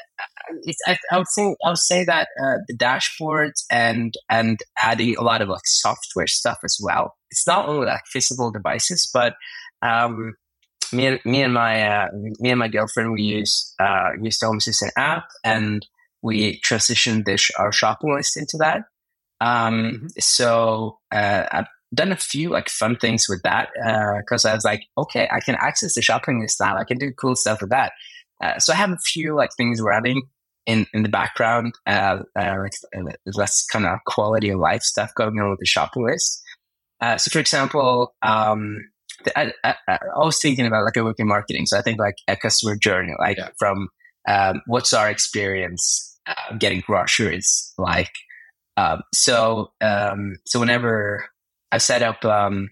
it's, I, I would say I would say that uh, the dashboards and and adding a lot of like software stuff as well. It's not only like physical devices, but um, me and me and my uh, me and my girlfriend we use uh, use the Home Assistant app, and we transitioned this our shopping list into that. Um, Mm-hmm. So uh, I've done a few like fun things with that because uh, I was like, okay, I can access the shopping list now. I can do cool stuff with that. Uh, so I have a few like things running in, in the background, uh, uh, like uh, less kind of quality of life stuff going on with the shopping list. Uh, so, for example, um, I, I, I was thinking about like I work in marketing, so I think like a customer journey, like Yeah. from um, what's our experience uh, getting groceries like. Um, so, um, so whenever I set up um,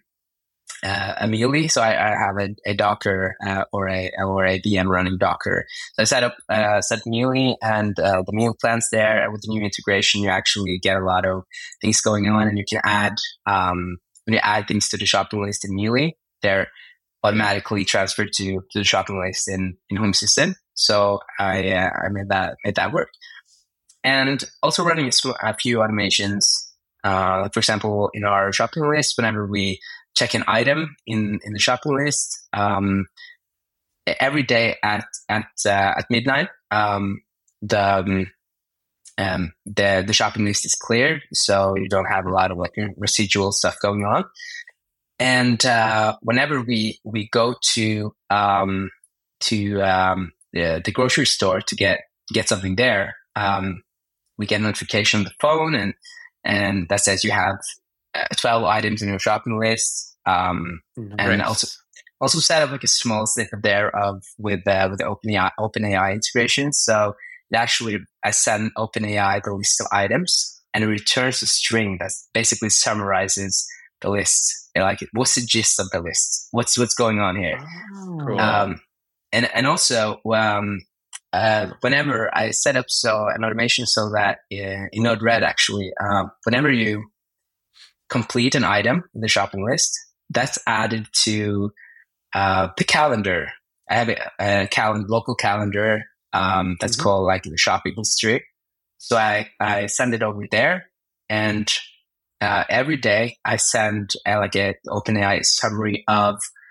uh, a Mealy, so I, I have a, a Docker uh, or a or a V M running Docker. So I set up uh, set Mealy and uh, the meal plans there. And with the new integration, you actually get a lot of things going on, and you can add um, when you add things to the shopping list in Mealy, they're automatically transferred to, to the shopping list in, in Home Assistant. So I uh, I made that made that work. And also running a, sw- a few automations. Uh, like for example, in our shopping list, whenever we check an item in, in the shopping list, um, every day at at uh, at midnight, um, the um, um, the the shopping list is cleared, so you don't have a lot of like residual stuff going on. And uh, whenever we we go to um, to um, the, the grocery store to get get something there, um, we get a notification on the phone, and and that says you have uh, twelve items in your shopping list, um, and Nice. also also set up like a small snippet there of with uh, with the OpenAI OpenAI integration. So it actually I send OpenAI the list of items, and it returns a string that basically summarizes the list. Like, what's the gist of the list? What's what's going on here? Cool. Um, and and also, um, uh, whenever I set up so an automation so that in, in Node-RED actually, um, whenever you complete an item in the shopping list, that's added to uh, the calendar. I have a, a cal- local calendar um, that's Mhm. called like the shopping history. So I I send it over there, and uh, every day I send uh, like a OpenAI summary of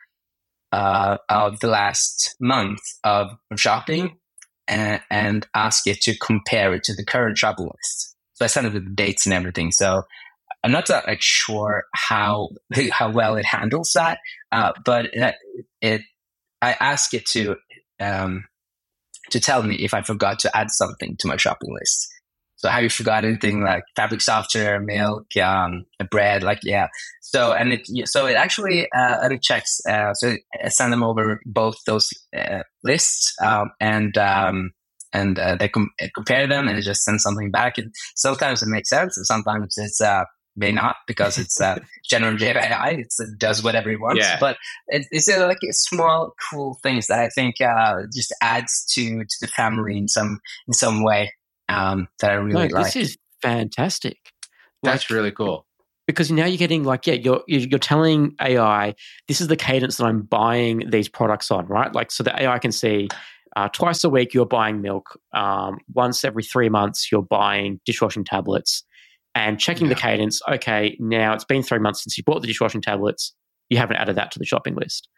uh, of the last month of shopping, and, and ask it to compare it to the current shopping list. So I send it with the dates and everything. So I'm not that, like sure how how well it handles that, uh, but it, it I ask it to um, to tell me if I forgot to add something to my shopping list. So have you forgot anything like fabric softener, milk, um, bread? Like, yeah. So, and it, so it actually, uh, and it checks, uh, so I send them over both those uh, lists, um, and, um, and, uh, they com- compare them, and it just sends something back. And sometimes it makes sense, and sometimes it's, uh, may not, because it's uh, generative A I. It's, it does whatever it wants. Yeah. But it, it's uh, like small, cool things that I think uh, just adds to to the family in some in some way um, that I really no, like. This is fantastic. That's Like, really cool. because now you're getting like, yeah, you're you're telling A I, this is the cadence that I'm buying these products on, right? Like, so the A I can see uh, twice a week you're buying milk, um, once every three months you're buying dishwashing tablets, and checking Yeah. the cadence. Okay, now it's been three months since you bought the dishwashing tablets. You haven't added that to the shopping list.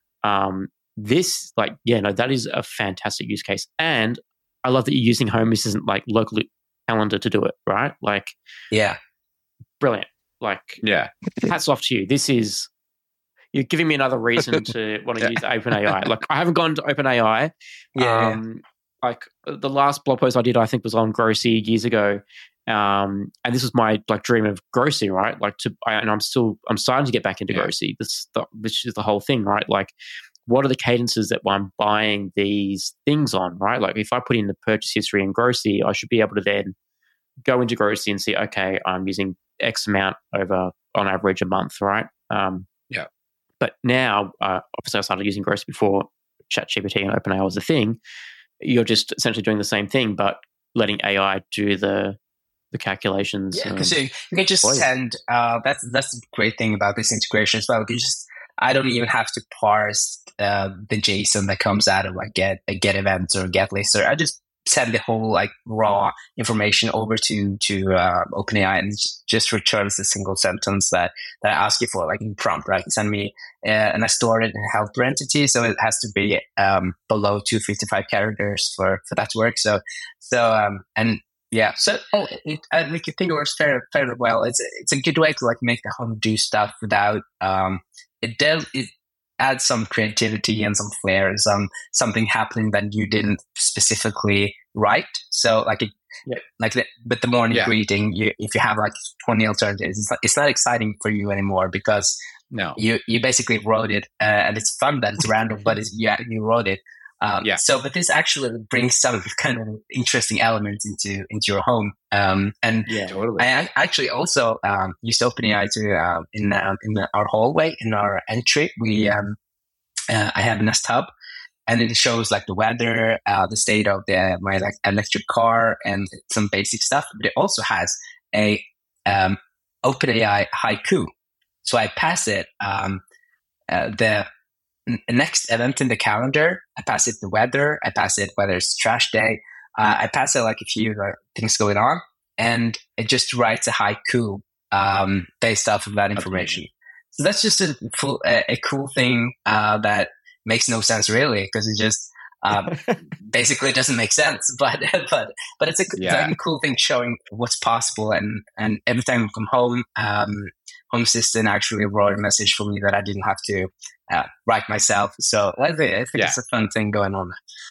Um, this, like, yeah, no, that is a fantastic use case, and I love that you're using Home Assistant like local calendar to do it, right? Like, Yeah. brilliant. Like, Yeah. hats off to you. This is, you're giving me another reason to want to Yeah. use OpenAI. Like, I haven't gone to OpenAI. Yeah. Um, like the last blog post I did, I think, was on Grocery years ago. Um, and this was my like dream of Grocery, right? Like to, I, and I'm still, I'm starting to get back into Yeah. Grocery. This, the, which is the whole thing, right? Like, what are the cadences that I'm buying these things on, right? Like, if I put in the purchase history in Grocery, I should be able to then go into Grocery and see, okay, I'm using X amount over on average a month, right? Um, Yeah. But now, uh, obviously, I started using Grocery before ChatGPT and OpenAI was a thing. You're just essentially doing the same thing, but letting A I do the the calculations. Yeah, um, because you, you can just for you. send. Uh, that's that's the great thing about this integration as well. You just I don't even have to parse uh, the JSON that comes out of like get a get events or get list. Or I just send the whole like raw information over to to uh, OpenAI, and it just returns a single sentence that that I ask you for, like in prompt. Right, send me, uh, and I store it in a helper entity, so it has to be um, below two hundred fifty-five characters for for that to work. So so um, and yeah, so oh, it, I think it works fairly fairly well. It's it's a good way to like make the home do stuff without um, it does it adds some creativity and some flair, and some something happening that you didn't specifically write. So like it, Yeah. like the, with the morning Yeah. greeting, you, if you have like twenty alternatives, it's not, it's not exciting for you anymore because No. you you basically wrote it, uh, and it's fun that it's random, but it's, yeah, you wrote it. Um, Yeah. So, but this actually brings some kind of interesting elements into into your home. Um, and Yeah. Totally. I ac- actually also um, used OpenAI to uh, in um, in our hallway in our entry. We um, uh, I have a Nest Hub, and it shows like the weather, uh, the state of the my like electric car, and some basic stuff. But it also has a um, OpenAI haiku. So I pass it um, uh, the n- next event in the calendar. I pass it the weather. I pass it whether it's trash day. Uh, I pass it like a few uh, things going on, and it just writes a haiku um, based off of that information. So that's just a full, a, a cool thing uh, that makes no sense really, because it just um, basically doesn't make sense. But but but it's a, Yeah. it's like a cool thing showing what's possible. And and every time I come home, um, Home Assistant actually wrote a message for me that I didn't have to uh, write myself. So I think, I think Yeah. it's a fun thing going on.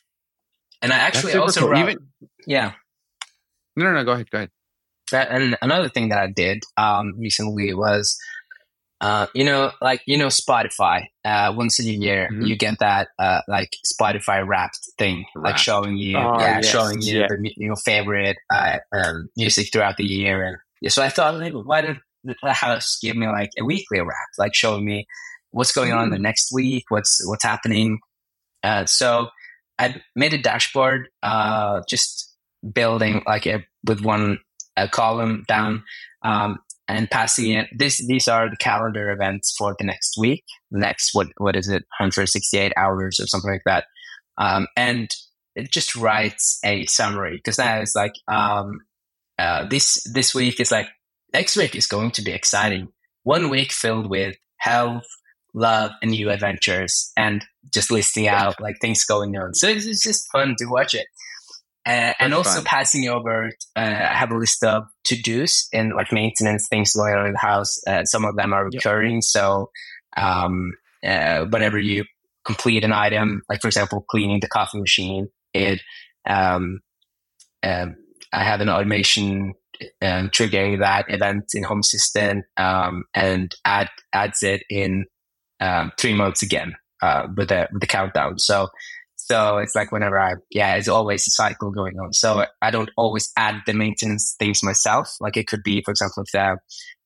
And I actually super also cool. wrote, Even- yeah. No, no, no. Go ahead. Go ahead. That, and another thing that I did um, recently was, uh, you know, like, you know, Spotify, uh, once a year, Mhm. you get that, uh, like Spotify wrapped thing, like Wrapped. showing you, Oh, yeah, yes, showing you yeah. the, mu- your favorite, uh, um, music throughout the year. And yeah, so I thought, like, why don't the house give me like a weekly wrap, like showing me what's going on the next week, what's, what's happening. Uh, so I made a dashboard, uh, just building like a, with one a column down, um, and passing it. This, these are the calendar events for the next week. Next, what, what is it? one hundred sixty-eight hours or something like that. Um, and it just writes a summary, because now it's like, um, uh, this, this week is like, next week is going to be exciting. One week filled with health, love, and new adventures, and just listing out like things going on. So it's, it's just fun to watch it. Uh, and That's also fun. passing over, uh, I have a list of to-dos and like maintenance things going on in the house. Uh, some of them are Yep. recurring. So um, uh, whenever you complete an item, like for example, cleaning the coffee machine, it um, um, I have an automation um, triggering that event in Home Assistant, um, and add adds it in um, three months again uh, with the with the countdown. So. So it's like whenever I, yeah, it's always a cycle going on. So I don't always add the maintenance things myself. Like it could be, for example, if the,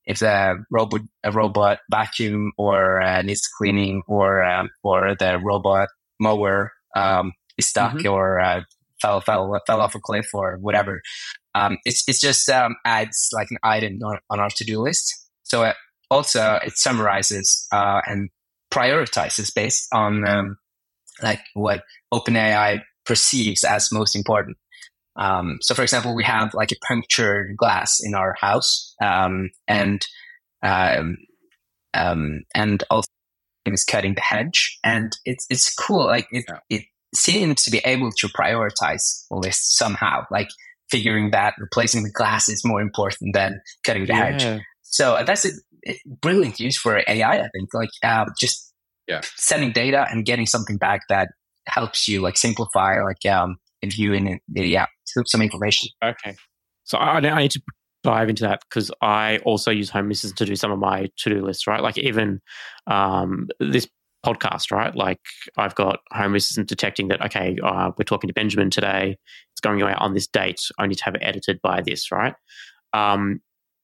if the robot a robot vacuum or uh, needs cleaning, or um, or the robot mower um, is stuck mm-hmm. or uh, fell fell fell off a cliff or whatever. Um, it's it's just um, adds like an item on, on our to-do list. So it also it summarizes uh, and prioritizes based on um, like what OpenAI perceives as most important. Um, so, for example, we have like a punctured glass in our house, um, and um, um, and also is cutting the hedge, and it's it's cool. Like it yeah. it seems to be able to prioritize lists somehow, like figuring that replacing the glass is more important than cutting the yeah. hedge. So that's a, a brilliant use for A I, I think. Like uh, just yeah. sending data and getting something back that helps you like simplify, like um, viewing it, yeah, some information. Okay, so I, I need to dive into that because I also use Home Assistant to do some of my to-do lists, right? Like even um, this podcast, right? Like I've got Home Assistant detecting that, okay, uh, we're talking to Benjamin today. It's going out on this date. I need to have it edited by this, right? Um,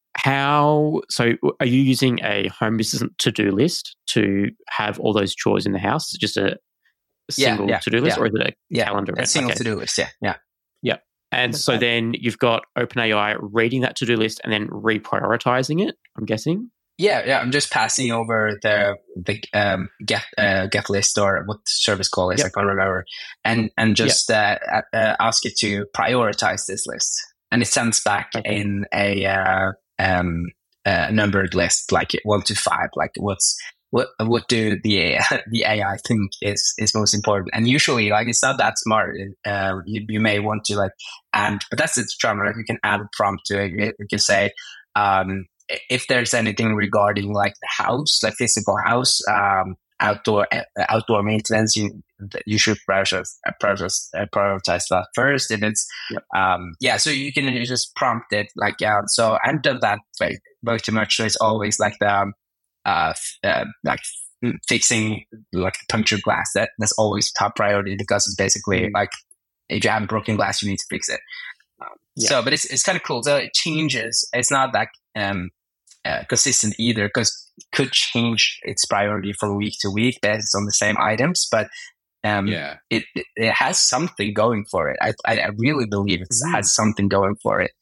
how, so are you using a Home Assistant to-do list to have all those chores in the house? Just a single yeah, yeah, to-do list yeah. or is it a yeah, calendar? A single okay. to-do list, yeah, yeah. Yeah. And That's so right. then you've got OpenAI reading that to-do list and then reprioritizing it, I'm guessing? Yeah, yeah. I'm just passing over the the um, get uh, get list or what the service call is, yep. I can't remember, and and just yep. uh, uh, ask it to prioritize this list, and it sends back okay. in a uh, um, uh, numbered list, like one to five, like what's what what do the the A I think is is most important, and usually like it's not that smart. Uh, you, you may want to like add, but that's its charm. Like you can add a prompt to it. You can say. Um, if there's anything regarding like the house, like physical house, um, outdoor uh, outdoor maintenance, you you should prioritize prioritize, uh, prioritize that first. And it's yep. um, yeah, so you can you just prompt it like yeah. So I've done that very, very too much. So it's always like the um, uh, uh like fixing like the punctured glass. That that's always top priority because it's basically mm-hmm. like if you have a broken glass, you need to fix it. Um, yeah. So, but it's it's kind of cool. So it changes. It's not that um, uh, consistent either, because it could change its priority from week to week based on the same items. But um, yeah, it, it it has something going for it. I I, I really believe it mm. has something going for it.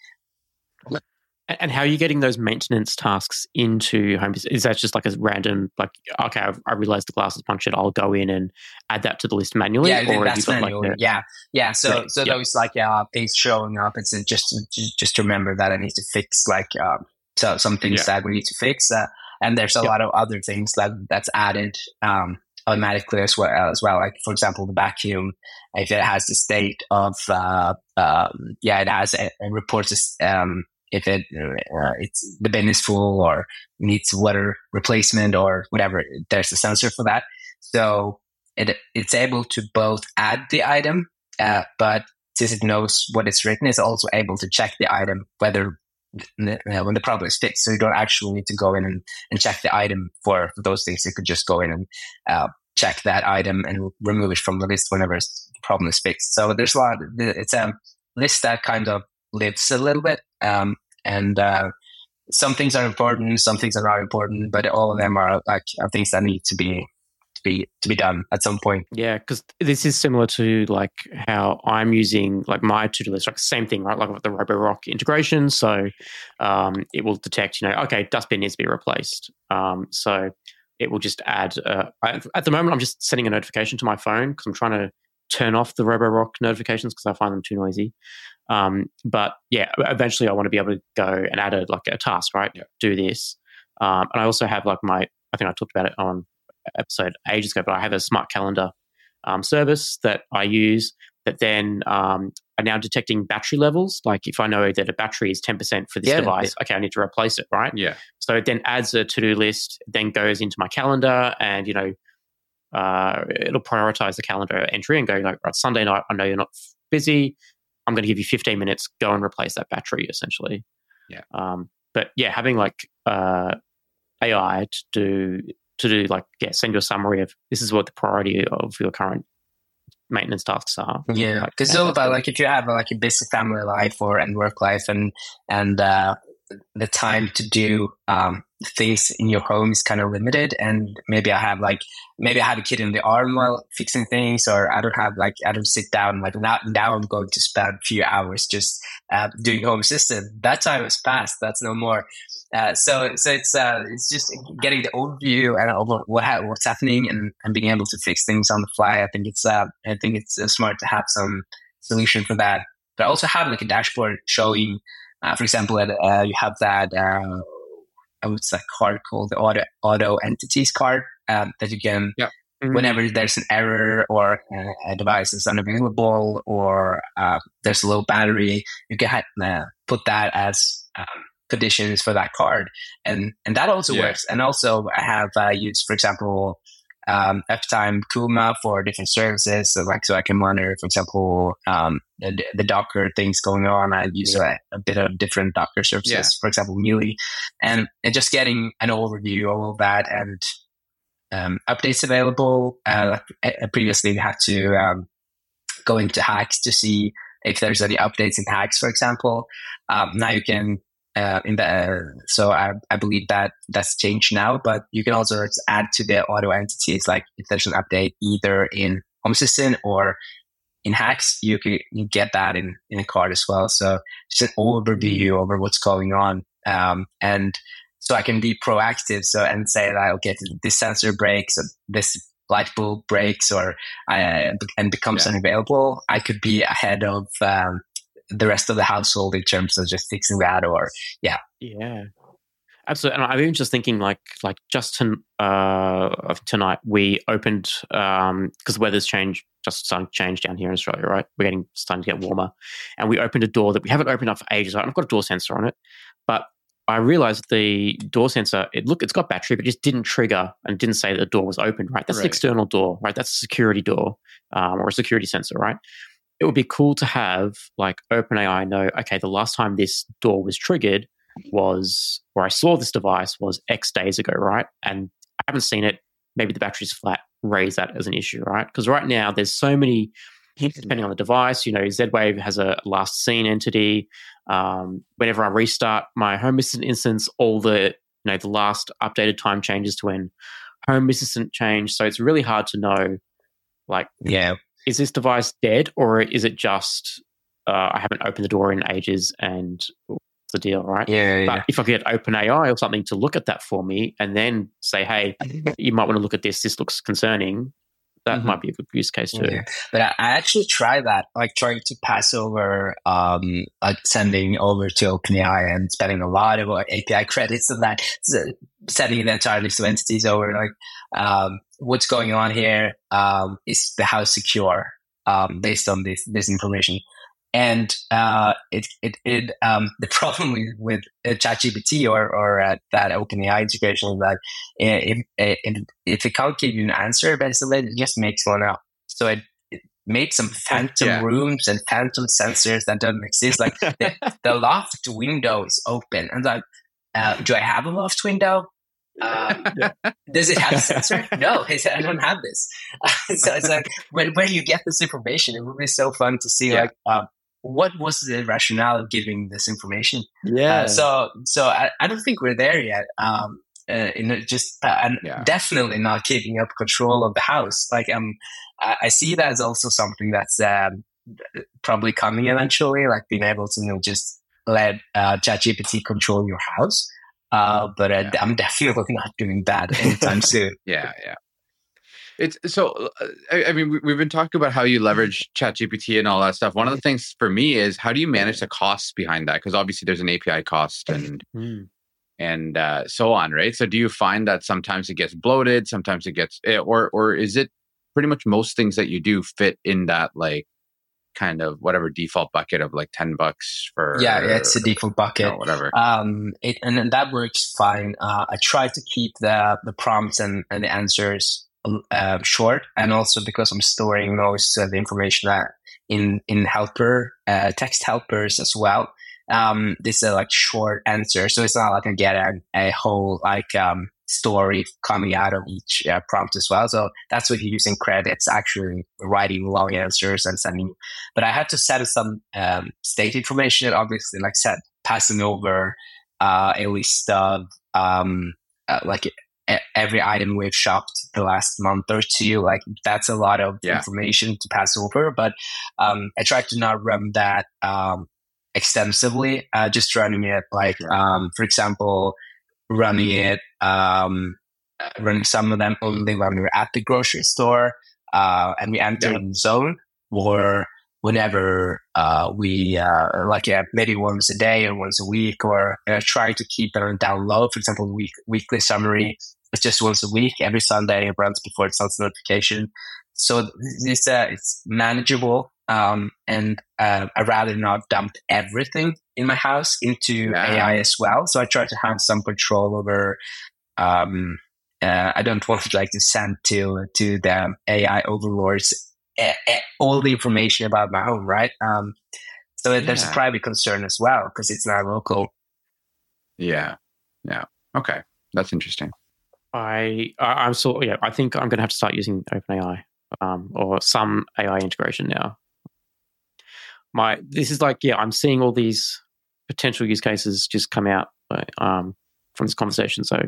And how are you getting those maintenance tasks into Home? Is that just like a random, like, okay, I've, I realized the glass is punctured, I'll go in and add that to the list manually? Yeah, or that's manually. Like the, yeah, yeah. So, yeah, so yeah. those like uh, things showing up. It's just just to remember that I need to fix like um, so some things yeah. that we need to fix. Uh, and there's a yeah. lot of other things that that's added um, automatically as well. As well, like for example, the vacuum. If it has the state of uh, um, yeah, it has a, a reports. Um, If it uh, it's the bin is full or needs water replacement or whatever, there's a sensor for that. So it it's able to both add the item, uh, but since it knows what it's written, it's also able to check the item whether uh, when the problem is fixed. So you don't actually need to go in and, and check the item for, for those things. You could just go in and uh, check that item and remove it from the list whenever the problem is fixed. So there's a lot. It's a list that kind of lives a little bit. Um, and uh, some things are important, some things are not important, but all of them are like are things that need to be to be to be done at some point. Yeah, because this is similar to like how I'm using like my to-do list, like same thing, right? Like with the Roborock integration, so um, it will detect, you know, okay, dustbin needs to be replaced. Um, so it will just add. Uh, I, at the moment, I'm just sending a notification to my phone because I'm trying to turn off the Roborock notifications because I find them too noisy. Um, but yeah, eventually I want to be able to go and add a like a task, right? Yeah. Do this. Um, and I also have like my, I think I talked about it on episode ages ago, but I have a smart calendar um, service that I use that then um, are now detecting battery levels. Like if I know that a battery is ten percent for this yeah, device, yeah. okay, I need to replace it, right? Yeah. So it then adds a to-do list, then goes into my calendar and, you know, uh, it'll prioritize the calendar entry and go like, right, Sunday night, I know you're not busy. I'm going to give you fifteen minutes, go and replace that battery, essentially. Yeah. Um, but yeah, having like uh, A I to do, to do like, yeah, send you a summary of this is what the priority of your current maintenance tasks are. Yeah. Because like, it's all about like if you have like a busy family life or and work life and, and, uh, the time to do um, things in your home is kind of limited, and maybe I have like maybe I have a kid in the arm while fixing things, or I don't have like I don't sit down like now. Now I'm going to spend a few hours just uh, doing Home Assistant. That time has passed. That's no more. Uh, so so it's uh, it's just getting the overview and over what ha- what's happening and, and being able to fix things on the fly. I think it's uh, I think it's uh, smart to have some solution for that. But I also have like a dashboard showing. Uh, for example, uh, you have that, uh, what's that card called? The Auto Auto Entities card um, that you can, yeah. mm-hmm. whenever there's an error or uh, a device is unavailable or uh, there's a low battery, you can uh, put that as um, conditions for that card. And and that also yeah. works. And also I have uh, used, for example, um, Uptime Kuma for different services. So like, so I can monitor, for example, um, the, the Docker things going on. I use yeah. a, a bit of different Docker services, yeah. for example, Muley, and, and just getting an overview of all of that and, um, updates available. Uh, previously we had to, um, go into Hacks to see if there's any updates in Hacks, for example. Um, now you can, Uh, in the uh, so I, I believe that that's changed now, but you can also add to the auto entities, like if there's an update either in Home Assistant or in Hacks, you can you get that in, in a card as well. So just an overview over what's going on, um, and so I can be proactive. So and say that okay, this sensor breaks, or this light bulb breaks, or uh, and becomes yeah. unavailable. I could be ahead of. Um, the rest of the household in terms of just fixing that or yeah yeah absolutely. And I'm even just thinking like like just to, uh tonight we opened um because the weather's changed just starting to change down here in Australia, right? We're getting starting to get warmer, and we opened a door that we haven't opened up for ages. Right? I've got a door sensor on it, but I realized the door sensor, it look it's got battery but it just didn't trigger and didn't say that the door was open, right? That's right. An external door, right? That's a security door um, or a security sensor, right? It would be cool to have like OpenAI know, okay, the last time this door was triggered was, or I saw this device was X days ago, right? And I haven't seen it. Maybe the battery's flat. Raise that as an issue, right? Because right now there's so many, depending on the device, you know, Z-Wave has a last seen entity. Um, whenever I restart my Home Assistant instance, all the, you know, the last updated time changes to when Home Assistant changed. So it's really hard to know, like, yeah. is this device dead, or is it just uh, I haven't opened the door in ages and what's the deal, right? Yeah, yeah. But if I could get OpenAI or something to look at that for me and then say, hey, you might want to look at this. This looks concerning. That mm-hmm. might be a good use case too. Yeah. But I, I actually try that, like trying to pass over, um, like sending over to OpenAI and spending a lot of A P I credits on that, so sending the entire list of entities over, like, um, what's going on here? Um, is the house secure? Um, based on this, this information. And, uh, it, it, it, um, the problem with, with uh, ChatGPT or, or, uh, that OpenAI integration is that if, if, if it can't give you an answer, basically, it just makes one up. So it, it made some phantom yeah. rooms and phantom sensors that don't exist. Like the, the loft window is open. And like, uh, do I have a loft window? Um, does it have a sensor? No, I don't have this. So it's like, where, where do you get this information? It would be so fun to see, yeah. like, um, what was the rationale of giving this information? Yeah. Uh, so, so I, I don't think we're there yet. Um, uh, in just uh, and yeah. definitely not keeping up control of the house. Like, um, I, I see that as also something that's um, probably coming eventually. Like being able to, you know, just let uh, ChatGPT control your house. Uh, but uh, yeah. I'm definitely not doing that anytime soon. Yeah, yeah. It's so. Uh, I, I mean, we, we've been talking about how you leverage ChatGPT and all that stuff. One of the things for me is how do you manage the costs behind that? Because obviously there's an A P I cost and mm. and uh, so on, right? So do you find that sometimes it gets bloated, sometimes it gets, or or is it pretty much most things that you do fit in that like kind of whatever default bucket of like ten bucks for yeah, yeah it's a default bucket, you know, whatever. Um, it and then that works fine. Uh, I try to keep the the prompts and, and the answers uh, short, and also because I'm storing most of the information that in in helper uh, text helpers as well. Um, this is like short answer, so it's not like I get a, a whole like um story coming out of each uh, prompt as well. So that's what you're using credits, actually writing long answers and sending. But I had to set some um, state information, obviously, like set passing over uh, a list of um, uh, like every item we've shopped the last month or two. Like that's a lot of yeah. information to pass over, but um, I try to not run that um, extensively, uh, just running it like, um, for example, running it, um, running some of them only when we're at the grocery store uh, and we enter yeah. the zone, or whenever uh, we, uh, like yeah, maybe once a day or once a week, or uh, try to keep it down low. For example, week, weekly summary, it's just once a week, every Sunday it runs before it sends notification. So it's, uh, it's manageable. Um, and uh, I'd rather not dump everything in my house into yeah. A I as well. So I try to have some control over, um, uh, I don't want to like to send to, to the A I overlords all the information about my home, right? Um, so yeah. there's a private concern as well because it's not local. Yeah, yeah, okay, that's interesting. I, I I'm so yeah. I think I'm going to have to start using OpenAI um, or some A I integration now. My this is like yeah. I'm seeing all these potential use cases just come out um, from this conversation. So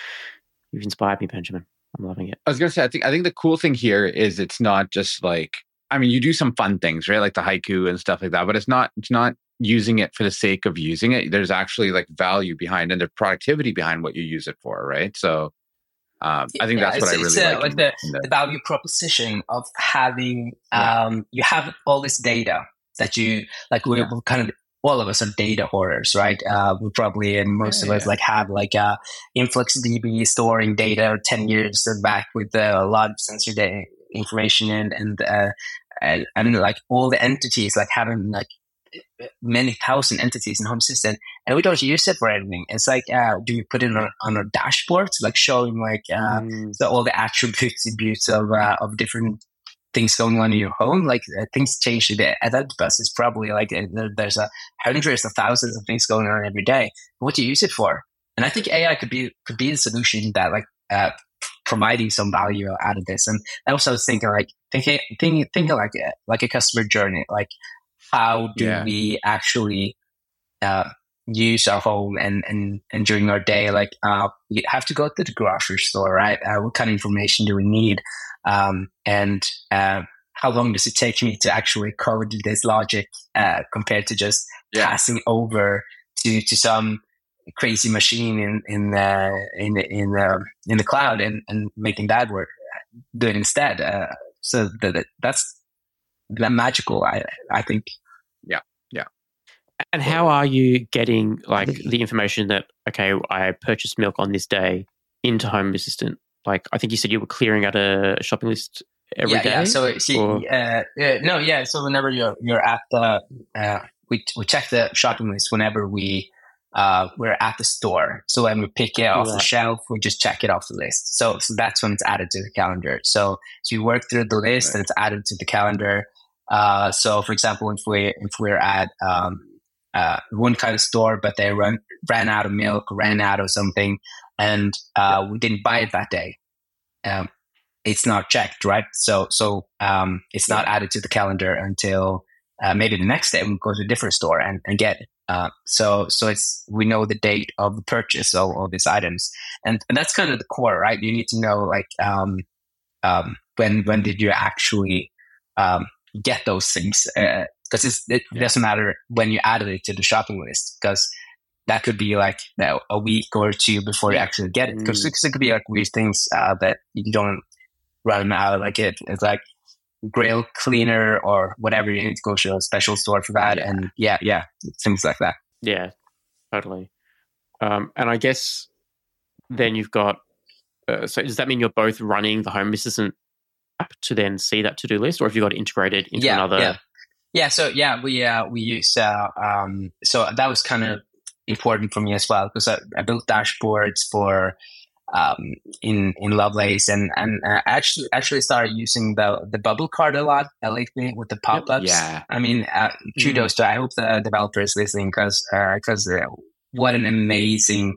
you've inspired me, Benjamin. I'm loving it. I was gonna say, I think I think the cool thing here is it's not just like, I mean, you do some fun things, right? Like the haiku and stuff like that, but it's not it's not using it for the sake of using it. There's actually like value behind and the productivity behind what you use it for, right? So um, I think yeah, that's what I really uh, like. Like in, the, in the, the value proposition of having yeah. um, you have all this data that you like. We're yeah. kind of all of us are data hoarders, right? Uh, we probably, and most yeah, of us, yeah. like have like a InfluxDB storing data ten years back with uh, a lot of sensor data information and and uh, and, and like all the entities, like having like many thousand entities in Home Assistant, and we don't use it for anything. It's like, uh, do you put it on, on our dashboards, like showing like uh, mm. so all the attributes, attributes of uh, of different things going on in your home, like uh, things change today. At that bus, it's probably like uh, there, there's a hundreds of thousands of things going on every day. What do you use it for? And I think A I could be could be the solution that like uh, providing some value out of this. And I also was thinking like thinking thinking, thinking like a, like a customer journey. Like how do yeah. we actually uh, use our home and, and and during our day? Like uh, we have to go to the grocery store, right? Uh, what kind of information do we need? Um, and uh, how long does it take me to actually code this logic uh, compared to just yeah. passing over to, to some crazy machine in in uh, in in uh, in the cloud and, and making that work, do it instead. Uh, so that that's that magical. I I think. Yeah, yeah. And how are you getting like the information that okay, I purchased milk on this day into Home Assistant? Like, I think you said you were clearing out a shopping list every yeah, day. Yeah, so see, uh, uh, no, yeah. So whenever you're you're at the, uh, we we check the shopping list whenever we uh we're at the store. So when we pick it off yeah. the shelf, we just check it off the list. So so that's when it's added to the calendar. So so you work through the list right. and it's added to the calendar. Uh, so for example, if we if we're at um uh one kind of store, but they run ran out of milk, ran out of something. And uh, we didn't buy it that day. Um, it's not checked, right? So, so um, it's not added to the calendar until uh, maybe the next day we go to a different store and, and get it. Uh, so, so it's we know the date of the purchase of all these items, and, and that's kind of the core, right? You need to know like um, um, when when did you actually um, get those things? Because uh, it yeah. doesn't matter when you added it to the shopping list, because that could be like you know, a week or two before you actually get it. Because mm. it could be like weird things uh, that you don't run out. Like it, it's like grill cleaner or whatever. You need to go to a special store for that. Yeah. And yeah, yeah, things like that. Yeah, totally. Um, and I guess then you've got. Uh, so does that mean you're both running the Home Assistant app to then see that to-do list, or have you got it integrated into yeah, another? Yeah, yeah. So yeah, we uh, we use. Uh, um, so that was kind of important for me as well, because I, I built dashboards for um, in in Lovelace, and and uh, actually actually started using the the bubble card a lot uh, lately with the pop-ups. Yeah, I mean, uh, kudos mm. to. I hope the developer is listening, because because uh, what an amazing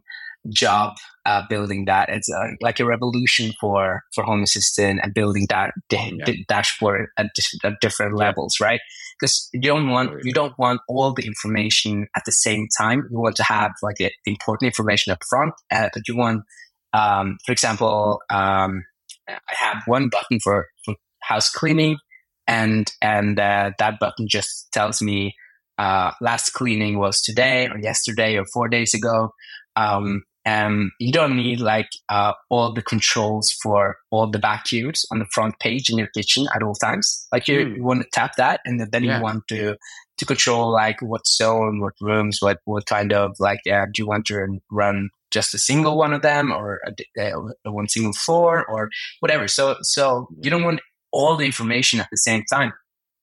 job uh, building that. It's uh, like a revolution for for Home Assistant and building that da- Yeah. d- dashboard at, dis- at different Yeah. levels, right? Because you don't want Totally. you don't want all the information at the same time. You want to have like the important information up front, uh, but you want, um, for example, um, I have one button for, for house cleaning, and and uh, that button just tells me uh, last cleaning was today or yesterday or four days ago. Um, and you don't need like uh, all the controls for all the vacuums on the front page in your kitchen at all times. Like you, Mm. you want to tap that, and then Yeah. you want to to control like what zone, what rooms, what what kind of like uh, do you want to run just a single one of them, or a, a, one single floor, or whatever. So so you don't want all the information at the same time.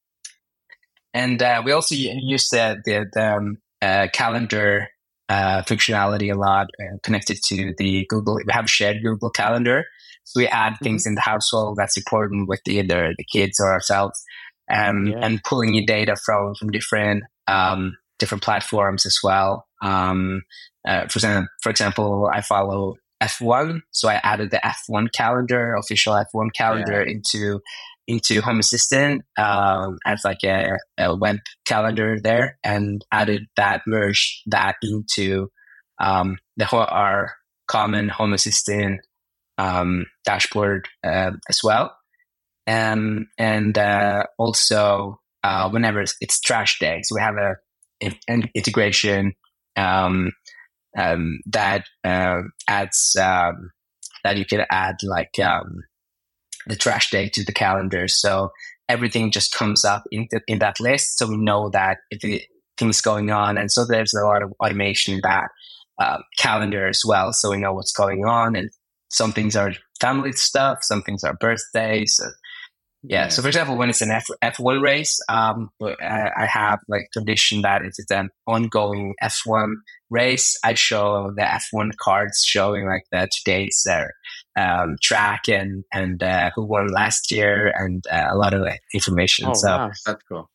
And uh, we also use the the, the um, uh, calendar uh, functionality a lot, uh, connected to the Google. We have a shared Google Calendar, so we add mm-hmm. things in the household that's important with either the kids or ourselves, um, yeah. and pulling in data from from different um, different platforms as well. Um, uh, for example, for example, I follow F one, so I added the F one calendar, official F one calendar, yeah. into into Home Assistant um, as like a, a web calendar there, and added that, merged that into um, the whole, our common Home Assistant um, dashboard uh, as well. Um, and uh, also, uh, whenever it's, it's trash day, so we have a an integration um, um, that uh, adds um, that you can add like um, the trash day to the calendar, so everything just comes up in the, in that list, so we know that if it, things going on. And so there's a lot of automation in that uh, calendar as well, so we know what's going on. And some things are family stuff, some things are birthdays. So, yeah. yeah. So for example, when it's an F, F1 race, um, I have like tradition that if it's an ongoing F one race, I show the F one cards showing like the today's uh, um, track and and uh, who won last year, and uh, a lot of information. Oh, so wow. That's cool.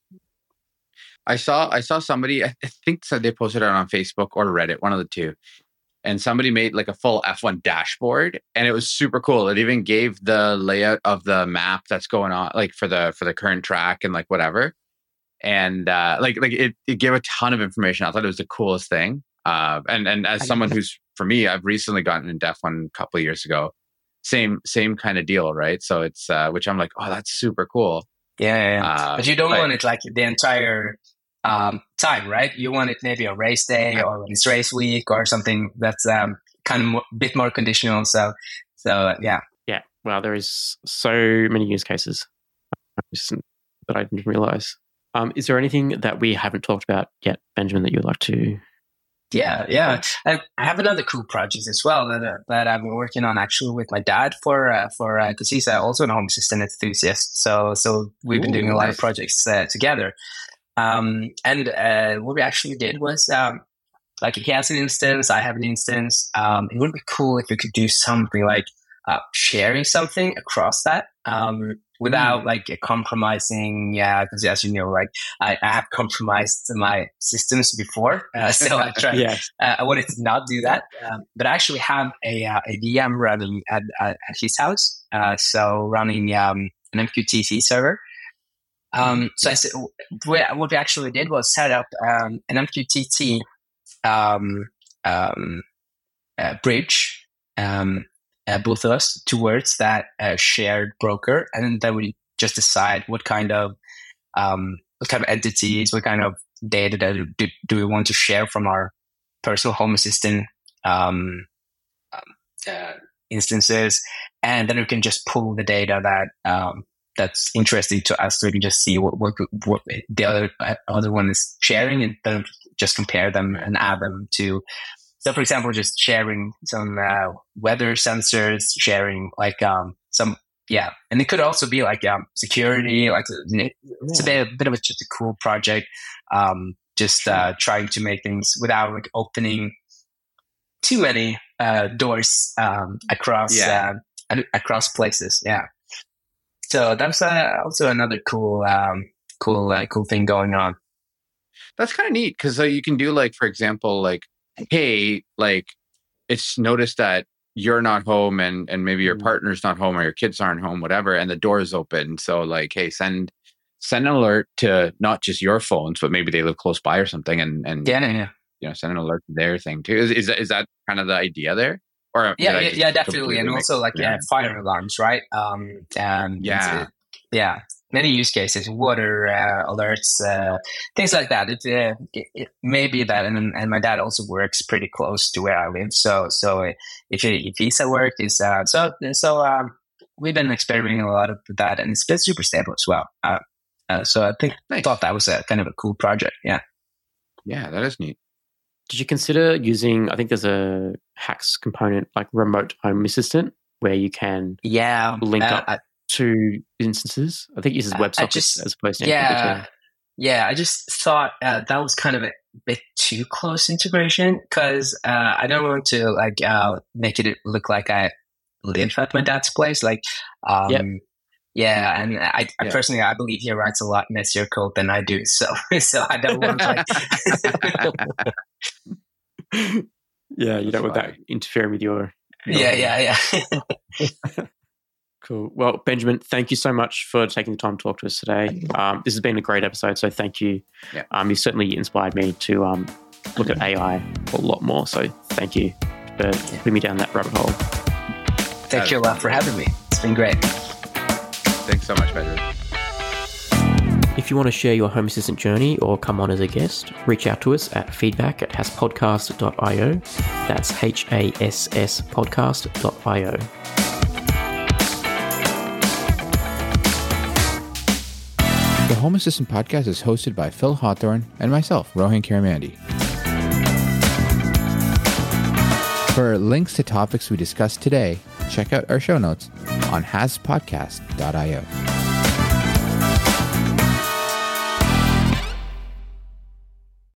I saw I saw somebody, I think said they posted it on Facebook or Reddit, one of the two. And somebody made like a full F one dashboard, and it was super cool. It even gave the layout of the map that's going on, like for the for the current track and like whatever. And uh, like like it, it gave a ton of information. I thought it was the coolest thing. Uh, and and as someone who's, for me, I've recently gotten into F one a couple of years ago. Same same kind of deal, right? So it's uh, which I'm like, oh, that's super cool. Yeah, yeah, yeah. Uh, but you don't like, want it like the entire um, time, right? You want it maybe a race day or when it's race week or something that's um, kind of a bit more conditional. So, so uh, yeah. Yeah. Well, there is so many use cases that I didn't realize. Um, is there anything that we haven't talked about yet, Benjamin, that you'd like to? Yeah, yeah. I, I have another cool project as well that uh, that I've been working on actually with my dad for uh, for because uh, he's uh, also an Home Assistant enthusiast. So so we've been Ooh, doing a lot nice. of projects uh, together. Um, and uh, what we actually did was um, like he has an instance, I have an instance. Um, it would be cool if we could do something like uh, sharing something across that. Um, without mm. like compromising, yeah, because as you know, like I, I have compromised my systems before, uh, so I tried. yes. uh, I wanted to not do that, um, but I actually have a uh, a V M running at at, at his house, uh, so running um, an M Q T T server. Um, so I said, what we actually did was set up um, an M Q T T um, um, uh, bridge. Um, Uh, both of us towards that uh, shared broker, and then we just decide what kind of um, what kind of entities, what kind of data do, do, do we want to share from our personal Home Assistant um, um, uh, instances, and then we can just pull the data that um, that's interesting to us, so we can just see what what, what the other uh, other one is sharing, and then just compare them and add them to. So, for example, just sharing some uh, weather sensors, sharing like um, some, yeah. And it could also be like um, security, like it's a bit, a bit of a, just a cool project. Um, just uh, trying to make things without like opening too many uh, doors um, across yeah. uh, across places. Yeah. So that's uh, also another cool, um, cool, uh, cool thing going on. That's kind of neat because uh, you can do like, for example, like, hey, like it's noticed that you're not home and and maybe your partner's not home or your kids aren't home, whatever, and the door is open. So like, hey, send send an alert to not just your phones, but maybe they live close by or something, and and yeah, yeah. you know, send an alert to their thing too. Is is that, is that kind of the idea there? Or yeah, yeah, yeah, definitely, and also like yeah, fire alarms, right? Um, um, yeah, yeah, many use cases, water uh, alerts, uh, things like that. It, uh, it, it may be that, and and my dad also works pretty close to where I live, so so if he, if he's at work, is uh, so so um, we've been experimenting a lot of that, and it's been super stable as well. Uh, uh, so I think nice. I thought that was a kind of a cool project. Yeah, yeah, that is neat. Did you consider using, I think there's a Hacks component, like remote home assistant, where you can yeah, link uh, up I, to instances? I think it uses WebSockets just, as opposed to yeah, yeah. I just thought uh, that was kind of a bit too close integration because uh, I don't want to like uh, make it look like I live at my dad's place. Like, um, yep. yeah, and I, I yeah. personally I believe he writes a lot messier code than I do. So, so I don't want like. yeah, you don't want that interfering with your. your yeah, yeah, yeah. Cool. Well, Benjamin, thank you so much for taking the time to talk to us today. Um, this has been a great episode, so thank you. Yeah. Um, you certainly inspired me to um, look at A I a lot more, so thank you for putting me down that rabbit hole. Thank you a lot for having me. It's been great. Thanks so much, Benjamin. If you want to share your Home Assistant journey or come on as a guest, reach out to us at feedback at hasspodcast dot io. That's H A S S podcast dot io. The Home Assistant Podcast is hosted by Phil Hawthorne and myself, Rohan Karamandi. For links to topics we discussed today, check out our show notes on has podcast dot io.